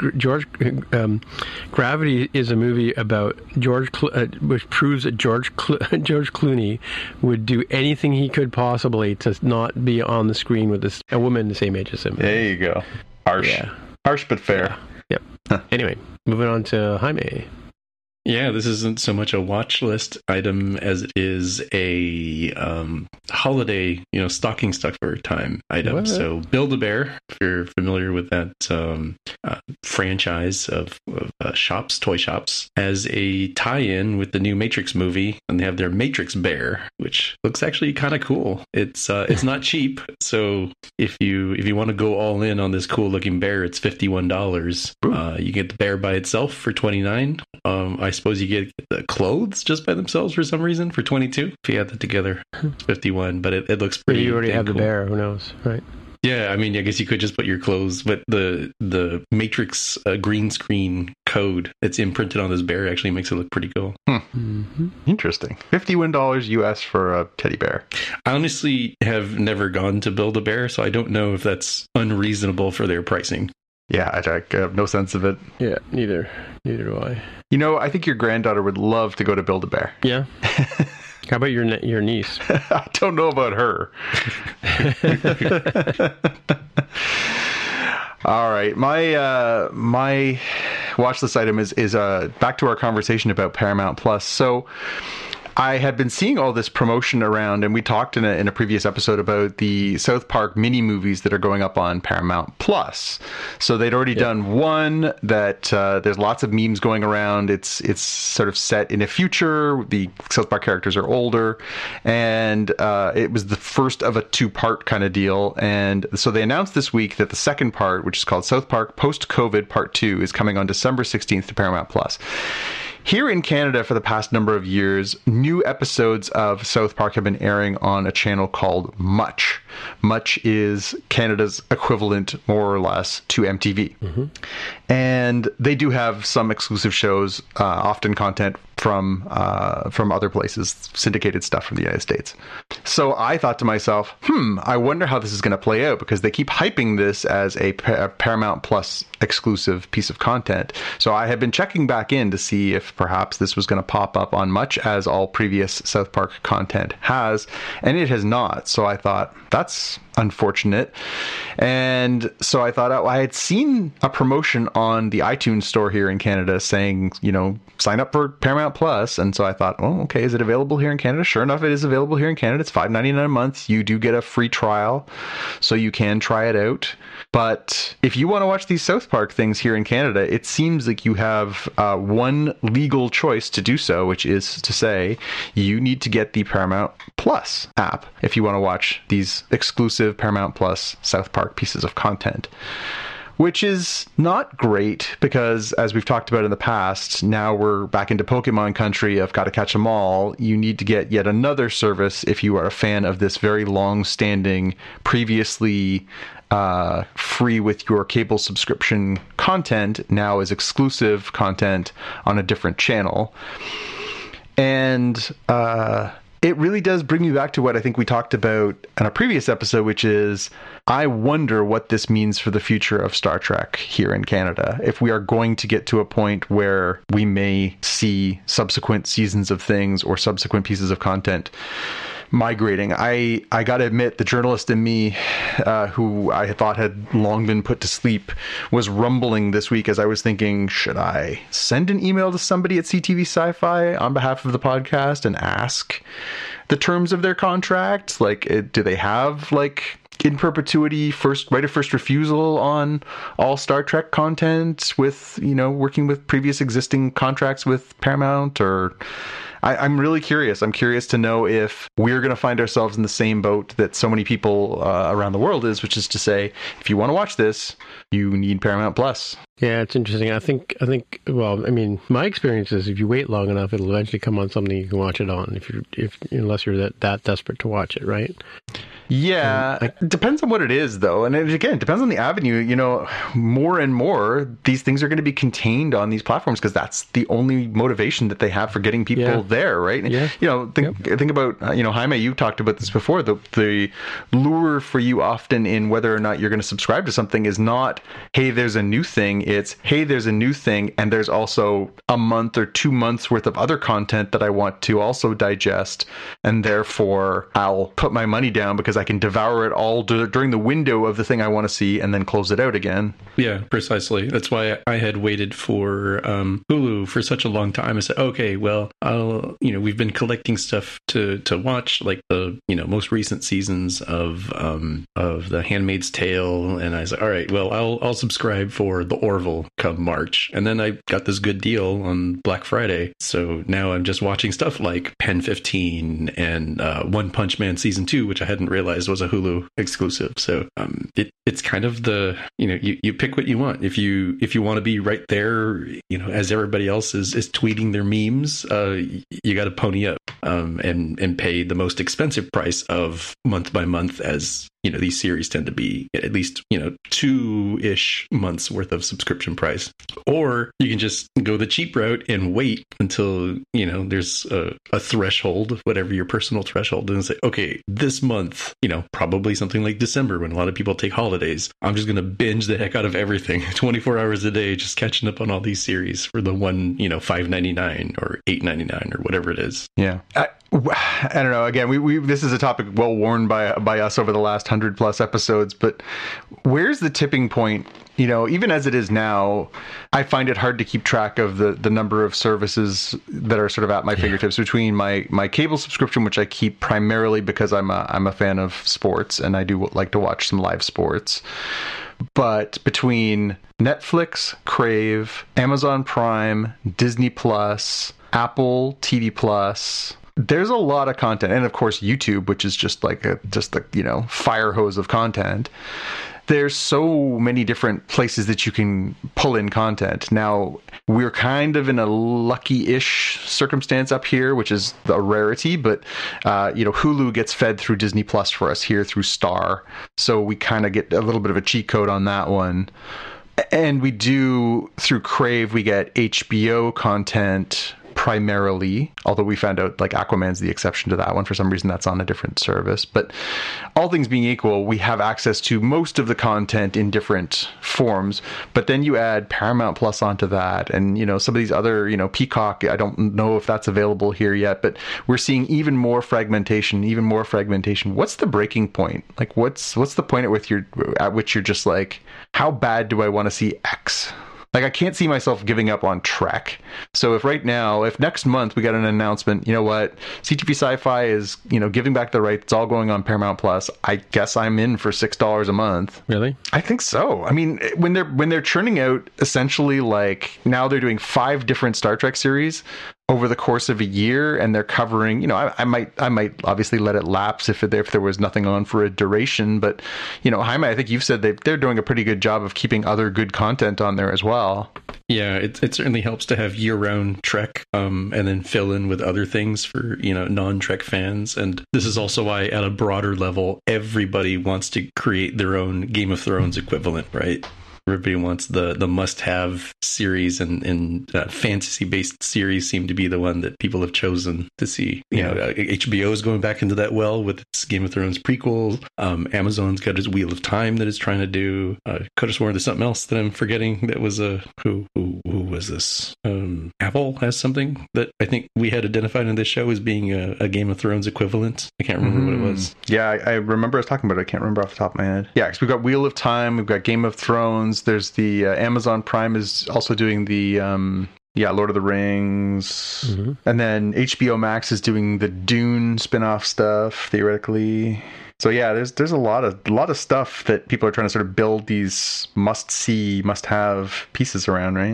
Gravity is a movie about which proves that George Clooney would do anything he could possibly to not be on the screen with a woman the same age as him. There you go. Harsh but fair. Yep. Anyway, moving on to Jaime. Yeah, this isn't so much a watch list item as it is a holiday, stocking stuffer time item. What? So Build-A-Bear, if you're familiar with that franchise of shops, toy shops, has a tie-in with the new Matrix movie, and they have their Matrix Bear, which looks actually kind of cool. It's not cheap, so if you want to go all in on this cool-looking bear, it's $51. You get the bear by itself for $29. I suppose you get the clothes just by themselves for some reason for $22. If you add that together, it's $51. But it looks pretty. You already have cool. The bear. Who knows, right? Yeah, I mean, I guess you could just put your clothes, but the Matrix green screen code that's imprinted on this bear actually makes it look pretty cool. Mm-hmm. Interesting. $51 US for a teddy bear. I honestly have never gone to Build-A-Bear, so I don't know if that's unreasonable for their pricing. Yeah, I have no sense of it. Yeah, neither do I. I think your granddaughter would love to go to Build-A-Bear. Yeah. How about your niece? I don't know about her. All right, my watch list item is back to our conversation about Paramount Plus. So I had been seeing all this promotion around, and we talked in a previous episode about the South Park mini movies that are going up on Paramount Plus. So they'd already done one that there's lots of memes going around. It's sort of set in a future. The South Park characters are older, and it was the first of a two-part kind of deal. And so they announced this week that the second part, which is called South Park Post-COVID Part 2, is coming on December 16th to Paramount Plus. Here in Canada, for the past number of years, new episodes of South Park have been airing on a channel called Much. Much is Canada's equivalent, more or less, to MTV. Mm-hmm. And they do have some exclusive shows, often content from other places, syndicated stuff from the United States. So I thought to myself, I wonder how this is going to play out, because they keep hyping this as a Paramount Plus exclusive piece of content. So I had been checking back in to see if perhaps this was going to pop up on Much, as all previous South Park content has, and it has not. So I thought, that's unfortunate. And so I thought, I had seen a promotion on the iTunes store here in Canada saying, sign up for Paramount Plus. And so I thought, okay, is it available here in Canada? Sure enough, it is available here in Canada. It's $5.99 a month. You do get a free trial, so you can try it out. But if you want to watch these South Park things here in Canada, it seems like you have one legal choice to do so, which is to say you need to get the Paramount Plus app if you want to watch these exclusive Paramount Plus South Park pieces of content. Which is not great, because as we've talked about in the past, now we're back into Pokemon country of gotta catch them all. You need to get yet another service if you are a fan of this very long-standing, previously free with your cable subscription content, now is exclusive content on a different channel. And it really does bring me back to what I think we talked about in a previous episode, which is, I wonder what this means for the future of Star Trek here in Canada. If we are going to get to a point where we may see subsequent seasons of things or subsequent pieces of content migrating. I got to admit, the journalist in me, who I thought had long been put to sleep, was rumbling this week as I was thinking, should I send an email to somebody at CTV Sci-Fi on behalf of the podcast and ask the terms of their contract? Like, do they have like in perpetuity right of first refusal on all Star Trek content with, working with previous existing contracts with Paramount? Or I'm really curious. I'm curious to know if we're going to find ourselves in the same boat that so many people around the world is, which is to say, if you want to watch this, you need Paramount Plus. Yeah, it's interesting. I think. Well, I mean, my experience is if you wait long enough, it'll eventually come on something you can watch it on. Unless you're that desperate to watch it, right? Yeah, it depends on what it is, though, and it depends on the avenue. More and more these things are going to be contained on these platforms because that's the only motivation that they have for getting people there, right? Yeah. Think about Jaime. You talked about this before. The lure for you often in whether or not you're going to subscribe to something is not, hey, there's a new thing. It's, hey, there's a new thing, and there's also a month or 2 months worth of other content that I want to also digest, and therefore I'll put my money down because I can devour it all during the window of the thing I want to see and then close it out again. Yeah, precisely. That's why I had waited for Hulu for such a long time. I said, okay, well, we've been collecting stuff to watch, like the most recent seasons of The Handmaid's Tale, and I said, all right, well, I'll subscribe for The Orville come March, and then I got this good deal on Black Friday, so now I'm just watching stuff like Pen 15 and One Punch Man season 2, which I hadn't realized was a Hulu exclusive. So it's kind of the you pick what you want. If you want to be right there, as everybody else is tweeting their memes, you got to pony up and pay the most expensive price of month by month, as these series tend to be at least 2-ish months worth of subscription price. Or you can just go the cheap route and wait until there's a threshold, whatever your personal threshold, and say, okay, this month, probably something like December when a lot of people take holidays, I'm just going to binge the heck out of everything 24 hours a day, just catching up on all these series for the one, $5.99 or $8.99 or whatever it is. Yeah. I don't know. Again, we this is a topic well worn by us over the last 100+ episodes, but where's the tipping point? Even as it is now, I find it hard to keep track of the number of services that are sort of at my fingertips between my cable subscription, which I keep primarily because I'm a fan of sports and I do like to watch some live sports. But between Netflix, Crave, Amazon Prime, Disney Plus, Apple TV Plus, there's a lot of content, and of course YouTube, which is just like a fire hose of content. There's so many different places that you can pull in content. Now, we're kind of in a lucky-ish circumstance up here, which is a rarity, but Hulu gets fed through Disney Plus for us here through Star, so we kind of get a little bit of a cheat code on that one. And we do, through Crave, we get HBO content primarily, although we found out like Aquaman's the exception to that one. For some reason, that's on a different service. But all things being equal, we have access to most of the content in different forms. But then you add Paramount Plus onto that, and some of these other, Peacock, I don't know if that's available here yet, but we're seeing even more fragmentation. What's the breaking point? Like, what's the point at which you're just like, how bad do I want to see X? Like, I can't see myself giving up on Trek. So if next month we got an announcement, CTV Sci-Fi is, giving back the rights, it's all going on Paramount Plus, I guess I'm in for $6 a month. Really? I think so. I mean, when they're churning out essentially, like, now they're doing 5 different Star Trek series over the course of a year, and they're covering, I might obviously let it lapse if there was nothing on for a duration, but Jaime, I think you've said they're doing a pretty good job of keeping other good content on there as well. Yeah, it certainly helps to have year-round Trek, and then fill in with other things for non-Trek fans. And this is also why, at a broader level, everybody wants to create their own Game of Thrones equivalent, right? everybody wants the must-have series, and fantasy-based series seem to be the one that people have chosen to see. You know, HBO is going back into that well with its Game of Thrones prequel. Amazon's got its Wheel of Time that it's trying to do. Could have sworn there's something else that I'm forgetting that was who was this? Apple has something that I think we had identified in this show as being a Game of Thrones equivalent. I can't remember what it was. Yeah, I remember us talking about it. I can't remember off the top of my head. Yeah, because we've got Wheel of Time, we've got Game of Thrones. There's the Amazon Prime is also doing the Lord of the Rings, and then HBO Max is doing the Dune spin-off stuff theoretically. So yeah, there's a lot of stuff that people are trying to sort of build these must-see, must-have pieces around, right?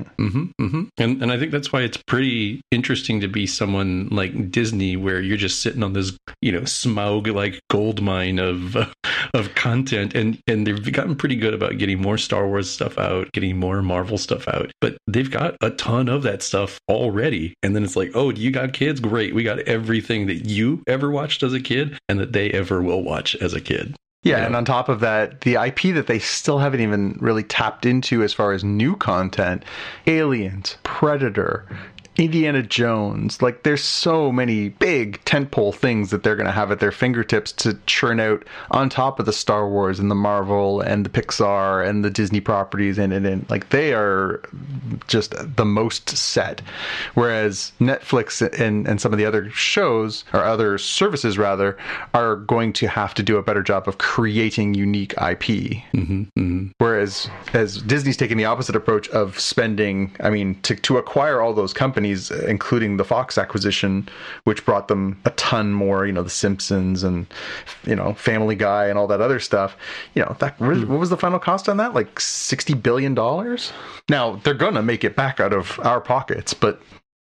And I think that's why it's pretty interesting to be someone like Disney, where you're just sitting on this, you know, Smaug like gold mine of content, and they've gotten pretty good about getting more Star Wars stuff out, getting more Marvel stuff out, but they've got a ton of that stuff already. And then it's like, oh, do you got kids? Great, we got everything that you ever watched as a kid and that they ever will watch as a kid. Yeah, and on top of that, the IP that they still haven't even really tapped into as far as new content, Aliens, Predator, Indiana Jones, like there's so many big tentpole things that they're going to have at their fingertips to churn out on top of the Star Wars and the Marvel and the Pixar and the Disney properties, and like they are just the most set. Whereas Netflix and some of the other shows, or other services rather, are going to have to do a better job of creating unique IP. Whereas as Disney's taking the opposite approach of spending, I mean, to acquire all those companies, including the Fox acquisition, which brought them a ton more, you know, The Simpsons and, you know, Family Guy and all that other stuff. You know, what was the final cost on that? Like $60 billion? Now, they're going to make it back out of our pockets, but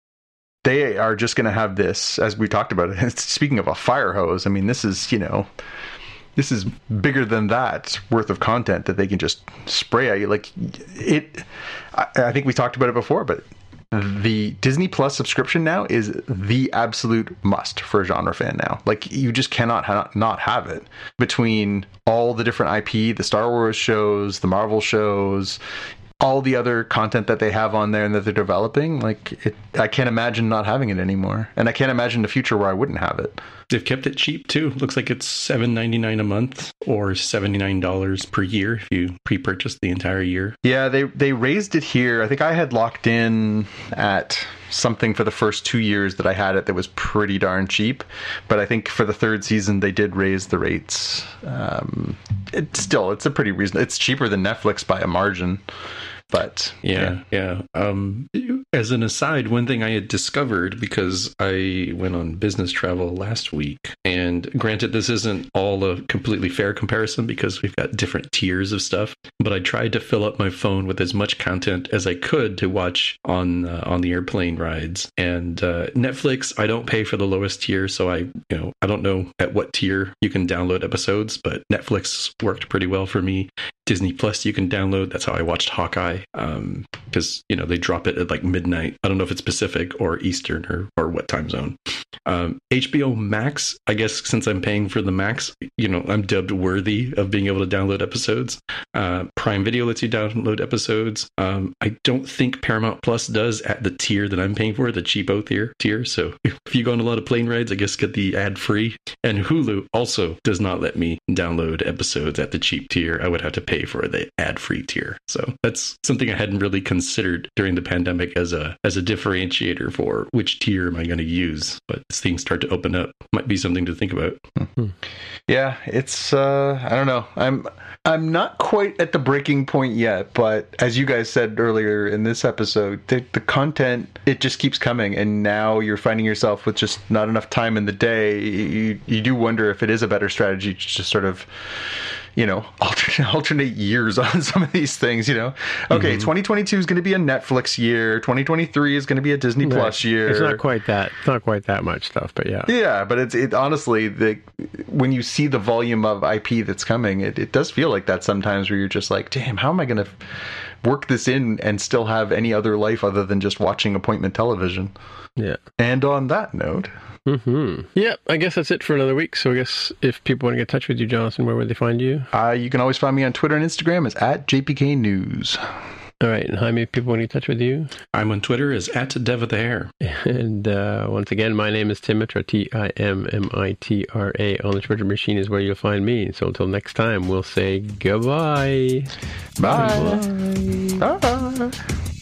they are just going to have this, as we talked about it. Speaking of a fire hose, I mean, this is, you know, this is bigger than that worth of content that they can just spray at you. Like it, I think we talked about it before, but the Disney Plus subscription now is the absolute must for a genre fan now. Like, you just cannot not have it. Between all the different IP, the Star Wars shows, the Marvel shows, all the other content that they have on there and that they're developing, like, I can't imagine not having it anymore. And I can't imagine the future where I wouldn't have it. They've kept it cheap too. Looks like it's $7.99 a month or $79 per year if you pre-purchase the entire year. Yeah, they raised it here. I think I had locked in at something for the first 2 years that I had it that was pretty darn cheap. But I think for the third season they did raise the rates. It's a pretty reasonable. It's cheaper than Netflix by a margin. But yeah. As an aside, one thing I had discovered, because I went on business travel last week, and granted, this isn't all a completely fair comparison because we've got different tiers of stuff, but I tried to fill up my phone with as much content as I could to watch on the airplane rides. And Netflix, I don't pay for the lowest tier, so I don't know at what tier you can download episodes, but Netflix worked pretty well for me. Disney Plus you can download. That's how I watched Hawkeye, because they drop it at like midnight. I don't know if it's Pacific or Eastern or what time zone. HBO Max, I guess since I'm paying for the Max, I'm dubbed worthy of being able to download episodes. Prime Video lets you download episodes. I don't think Paramount Plus does at the tier that I'm paying for, the cheapo tier. So if you go on a lot of plane rides, I guess get the ad free. And Hulu also does not let me download episodes at the cheap tier. I would have to pay for the ad free tier. So that's something I hadn't really considered during the pandemic as a differentiator for which tier am I going to use. But as things start to open up, might be something to think about. Yeah, it's I don't know. I'm not quite at the breaking point yet, but as you guys said earlier in this episode, the content, it just keeps coming, and now you're finding yourself with just not enough time in the day. You do wonder if it is a better strategy to just sort of alternate years on some of these things, Okay, 2022 is going to be a Netflix year. 2023 is going to be a Disney Plus year. It's not quite that. It's not quite that much stuff, but yeah. Yeah, but it honestly, when you see the volume of IP that's coming, it does feel like that sometimes, where you're just like, damn, how am I going to work this in and still have any other life other than just watching appointment television? Yeah. And on that note, Yeah, I guess that's it for another week. So I guess if people want to get in touch with you, Jonathan, where would they find you? You can always find me on Twitter and Instagram. It's at JPK News. All right, and Jaime, if people want to get in touch with you? I'm on Twitter as @Dev of the Hair. And once again, my name is Timitra, Timmitra. On the Twitter machine is where you'll find me. So until next time, we'll say goodbye. Bye. Bye.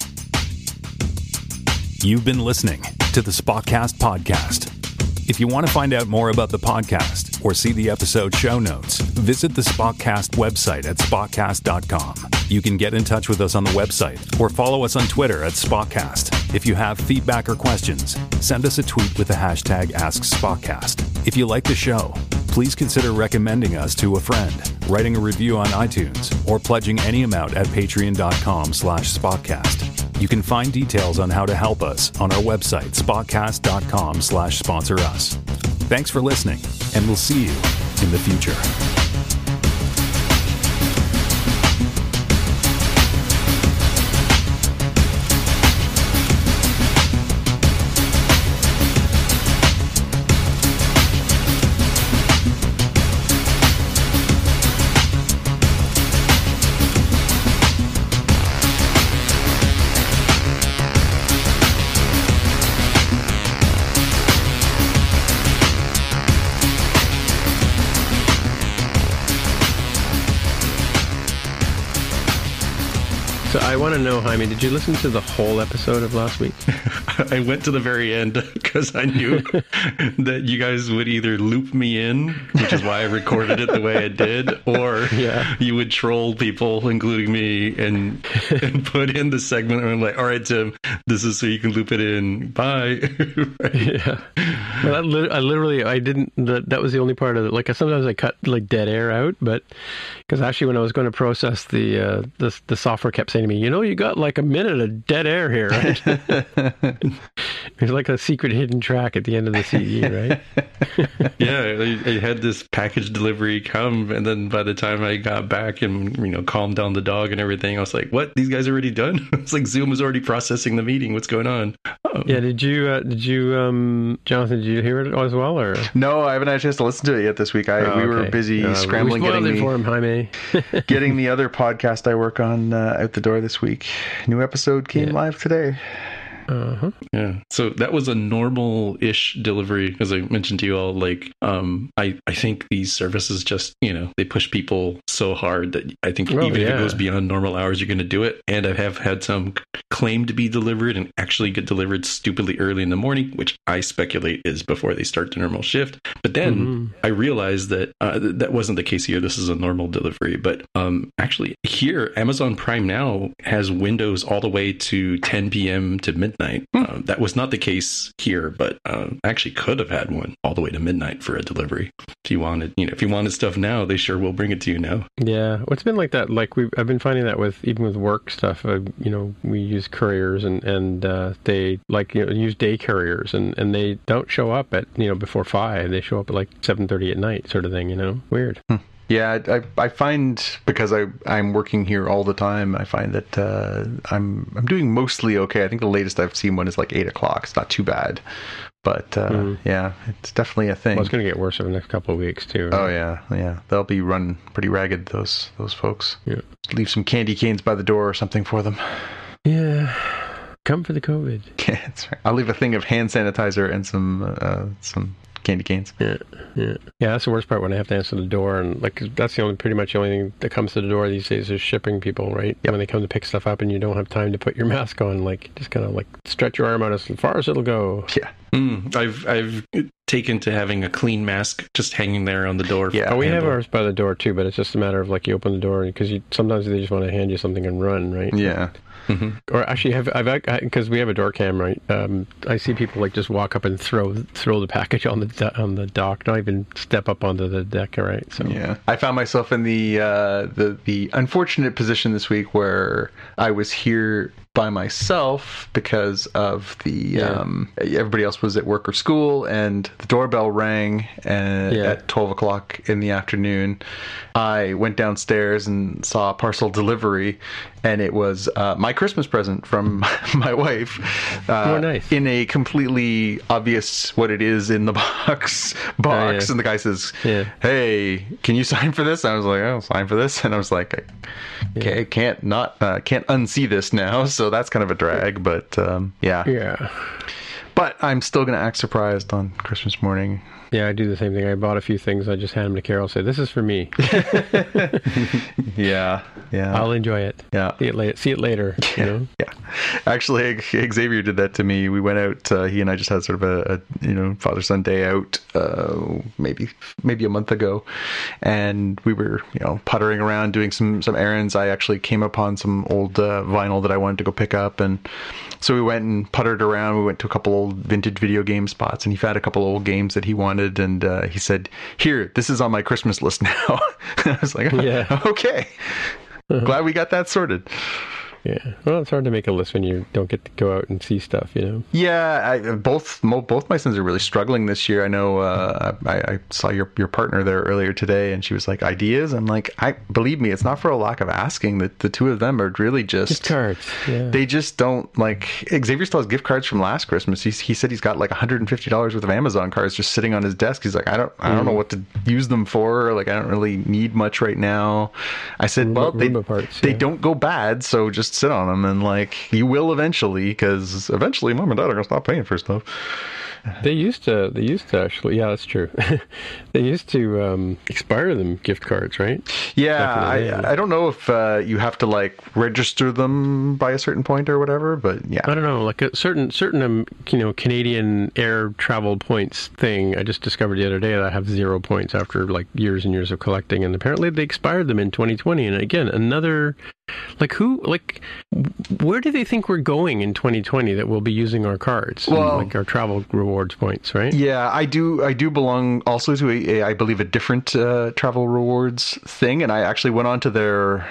You've been listening to the Spockcast podcast. If you want to find out more about the podcast or see the episode show notes, visit the Spockcast website at spockcast.com. You can get in touch with us on the website or follow us on Twitter at Spockcast. If you have feedback or questions, send us a tweet with the hashtag AskSpockcast. If you like the show, please consider recommending us to a friend, writing a review on iTunes, or pledging any amount at patreon.com/Spockcast. You can find details on how to help us on our website, spockcast.com/sponsor us. Thanks for listening, and we'll see you in the future. So I want to know, Jaime, did you listen to the whole episode of last week? I went to the very end because I knew that you guys would either loop me in, which is why I recorded it the way I did, or you would troll people, including me, and put in the segment. And I'm like, all right, Tim, this is so you can loop it in. Bye. Right? Yeah. Well, I didn't. That was the only part of it. Like sometimes I cut like dead air out, but because actually when I was going to process the software kept saying to me, you got like a minute of dead air here, right? There's like a secret hidden track at the end of the CD, right? Yeah, I had this package delivery come, and then by the time I got back and calmed down the dog and everything, I was like, "What? These guys are already done?" It's like Zoom was already processing the meeting. What's going on? Yeah, did you, Jonathan? Did you hear it as well, or no? I haven't had a chance to listen to it yet this week. We were busy scrambling getting the other podcast I work on out the door this week. New episode came live today. Yeah. So that was a normal-ish delivery, as I mentioned to you all. Like, I think these services just, they push people so hard that I think if it goes beyond normal hours, you're going to do it. And I have had some claim to be delivered and actually get delivered stupidly early in the morning, which I speculate is before they start the normal shift. But then I realized that that wasn't the case here. This is a normal delivery. But actually here, Amazon Prime Now has windows all the way to 10 p.m. to midnight. That was not the case here, but actually could have had one all the way to midnight for a delivery. If you wanted stuff now, they sure will bring it to you now. Yeah, well, it's been like that. Like I've been finding that even with work stuff. We use couriers and they use day couriers and they don't show up at before 5. They show up at like 7:30 at night, sort of thing. Weird. Yeah, I find because I'm working here all the time, I find that I'm doing mostly okay. I think the latest I've seen one is like 8 o'clock. It's not too bad, but yeah, it's definitely a thing. Well, it's going to get worse over the next couple of weeks too. Right? Oh yeah, they'll be run pretty ragged. Those folks. Yeah, leave some candy canes by the door or something for them. Yeah. Come for the COVID. Yeah, that's right. I'll leave a thing of hand sanitizer and some candy canes. Yeah, that's the worst part when I have to answer the door, and that's pretty much the only thing that comes to the door these days is shipping people, right? Yep. When they come to pick stuff up and you don't have time to put your mask on, just kind of stretch your arm out as far as it'll go. Yeah. I've taken to having a clean mask just hanging there on the door. Yeah, we have ours by the door too, but it's just a matter of you open the door because sometimes they just want to hand you something and run, right? Yeah. Mm-hmm. Or actually, because we have a door cam, right? I see people just walk up and throw the package on the dock, not even step up onto the deck, right? So yeah, I found myself in the unfortunate position this week where I was here by myself because of the everybody else was at work or school, and the doorbell rang at 12 o'clock in the afternoon. I went downstairs and saw a parcel delivery, and it was my Christmas present from my wife. Nice. In a completely obvious what it is in the box. And the guy says, "Hey, can you sign for this?" I was like, "Oh, sign for this," and I was like, "Okay, can't unsee this now." So that's kind of a drag, but yeah. But I'm still gonna act surprised on Christmas morning. Yeah, I do the same thing. I bought a few things. I just hand them to Carol. Say, "This is for me." Yeah. I'll enjoy it. Yeah. See it later. You know? Yeah. Actually, Xavier did that to me. We went out. He and I just had sort of a father-son day out, maybe a month ago, and we were puttering around doing some errands. I actually came upon some old vinyl that I wanted to go pick up, and so we went and puttered around. We went to a couple old vintage video game spots, and he found a couple old games that he wanted. And he said, "Here, this is on my Christmas list now." I was like, "Okay, glad we got that sorted." Yeah, well, it's hard to make a list when you don't get to go out and see stuff, Yeah, both my sons are really struggling this year. I know. I saw your partner there earlier today, and she was like, "Ideas?" I'm like, believe me, it's not for a lack of asking. That the two of them are really just gift cards. Yeah. They just don't like. Xavier still has gift cards from last Christmas. He said he's got like $150 worth of Amazon cards just sitting on his desk. He's like, I don't know what to use them for. Like, I don't really need much right now. I said, they don't go bad, so just sit on them, and like, you will eventually, because eventually mom and dad are gonna stop paying for stuff. They used to actually, yeah, that's true. They used to expire them gift cards, right? Yeah, I don't know if you have to like register them by a certain point or whatever, but yeah. I don't know, like a certain Canadian air travel points thing. I just discovered the other day that I have 0 points after like years and years of collecting, and apparently they expired them in 2020. And again, another. Where do they think we're going in 2020 that we'll be using our cards, like our travel rewards points, right? Yeah, I do belong also to I believe a different travel rewards thing, and I actually went onto their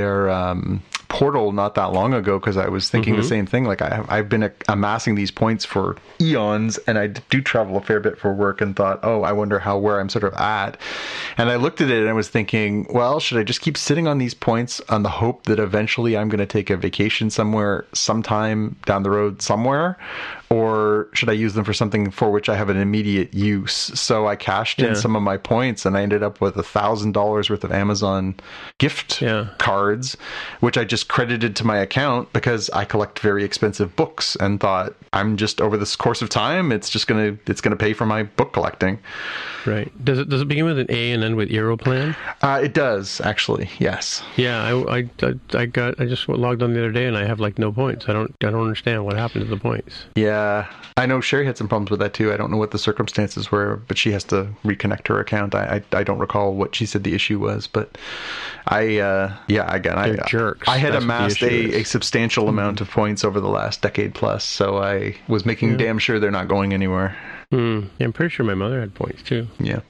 portal not that long ago because I was thinking the same thing. Like I've been amassing these points for eons, and I do travel a fair bit for work, and thought, I wonder where I'm sort of at. And I looked at it and I was thinking, well, should I just keep sitting on these points on the hope that eventually I'm going to take a vacation somewhere sometime down the road somewhere? Or should I use them for something for which I have an immediate use? So I cashed in some of my points, and I ended up with $1,000 worth of Amazon gift cards, which I just credited to my account because I collect very expensive books, and thought, I'm just, over this course of time, it's gonna pay for my book collecting. Right. Does it begin with an A and end with Aeroplan? It does, actually. Yes. Yeah. I just logged on the other day, and I have like no points. I don't understand what happened to the points. Yeah. I know Sherry had some problems with that too. I don't know what the circumstances were, but she has to reconnect her account. I don't recall what she said the issue was, but They're jerks. I had amassed a substantial amount of points over the last decade plus, so I was making damn sure they're not going anywhere. Yeah, I'm pretty sure my mother had points too. Yeah.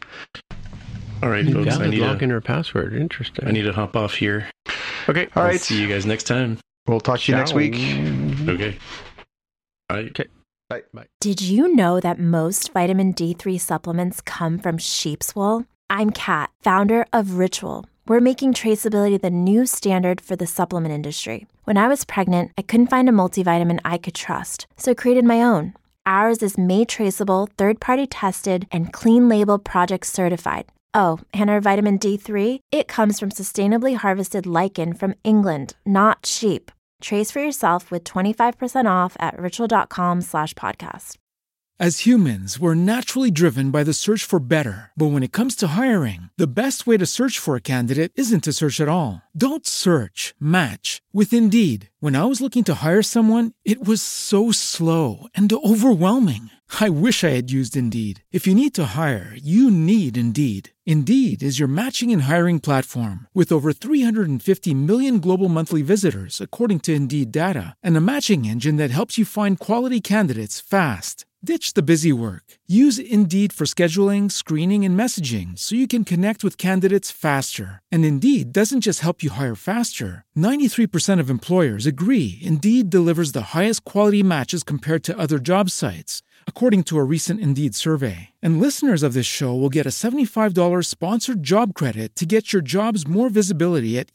All right, folks. I need to log in her password. Interesting. I need to hop off here. Okay. All right. See you guys next time. We'll talk to you next week. Okay. Bye. Okay. Bye. Did you know that most vitamin D3 supplements come from sheep's wool? I'm Kat, founder of Ritual. We're making traceability the new standard for the supplement industry. When I was pregnant, I couldn't find a multivitamin I could trust, so I created my own. Ours is made traceable, third-party tested, and clean label project certified. Oh, and our vitamin D3? It comes from sustainably harvested lichen from England, not sheep. Trace for yourself with 25% off at ritual.com/podcast. As humans, we're naturally driven by the search for better. But when it comes to hiring, the best way to search for a candidate isn't to search at all. Don't search, match with Indeed. When I was looking to hire someone, it was so slow and overwhelming. I wish I had used Indeed. If you need to hire, you need Indeed. Indeed is your matching and hiring platform with over 350 million global monthly visitors, according to Indeed data, and a matching engine that helps you find quality candidates fast. Ditch the busy work. Use Indeed for scheduling, screening, and messaging so you can connect with candidates faster. And Indeed doesn't just help you hire faster. 93% of employers agree Indeed delivers the highest quality matches compared to other job sites, according to a recent Indeed survey. And listeners of this show will get a $75 sponsored job credit to get your jobs more visibility at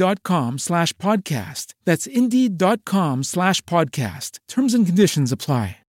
Indeed.com/podcast. That's Indeed.com/podcast. Terms and conditions apply.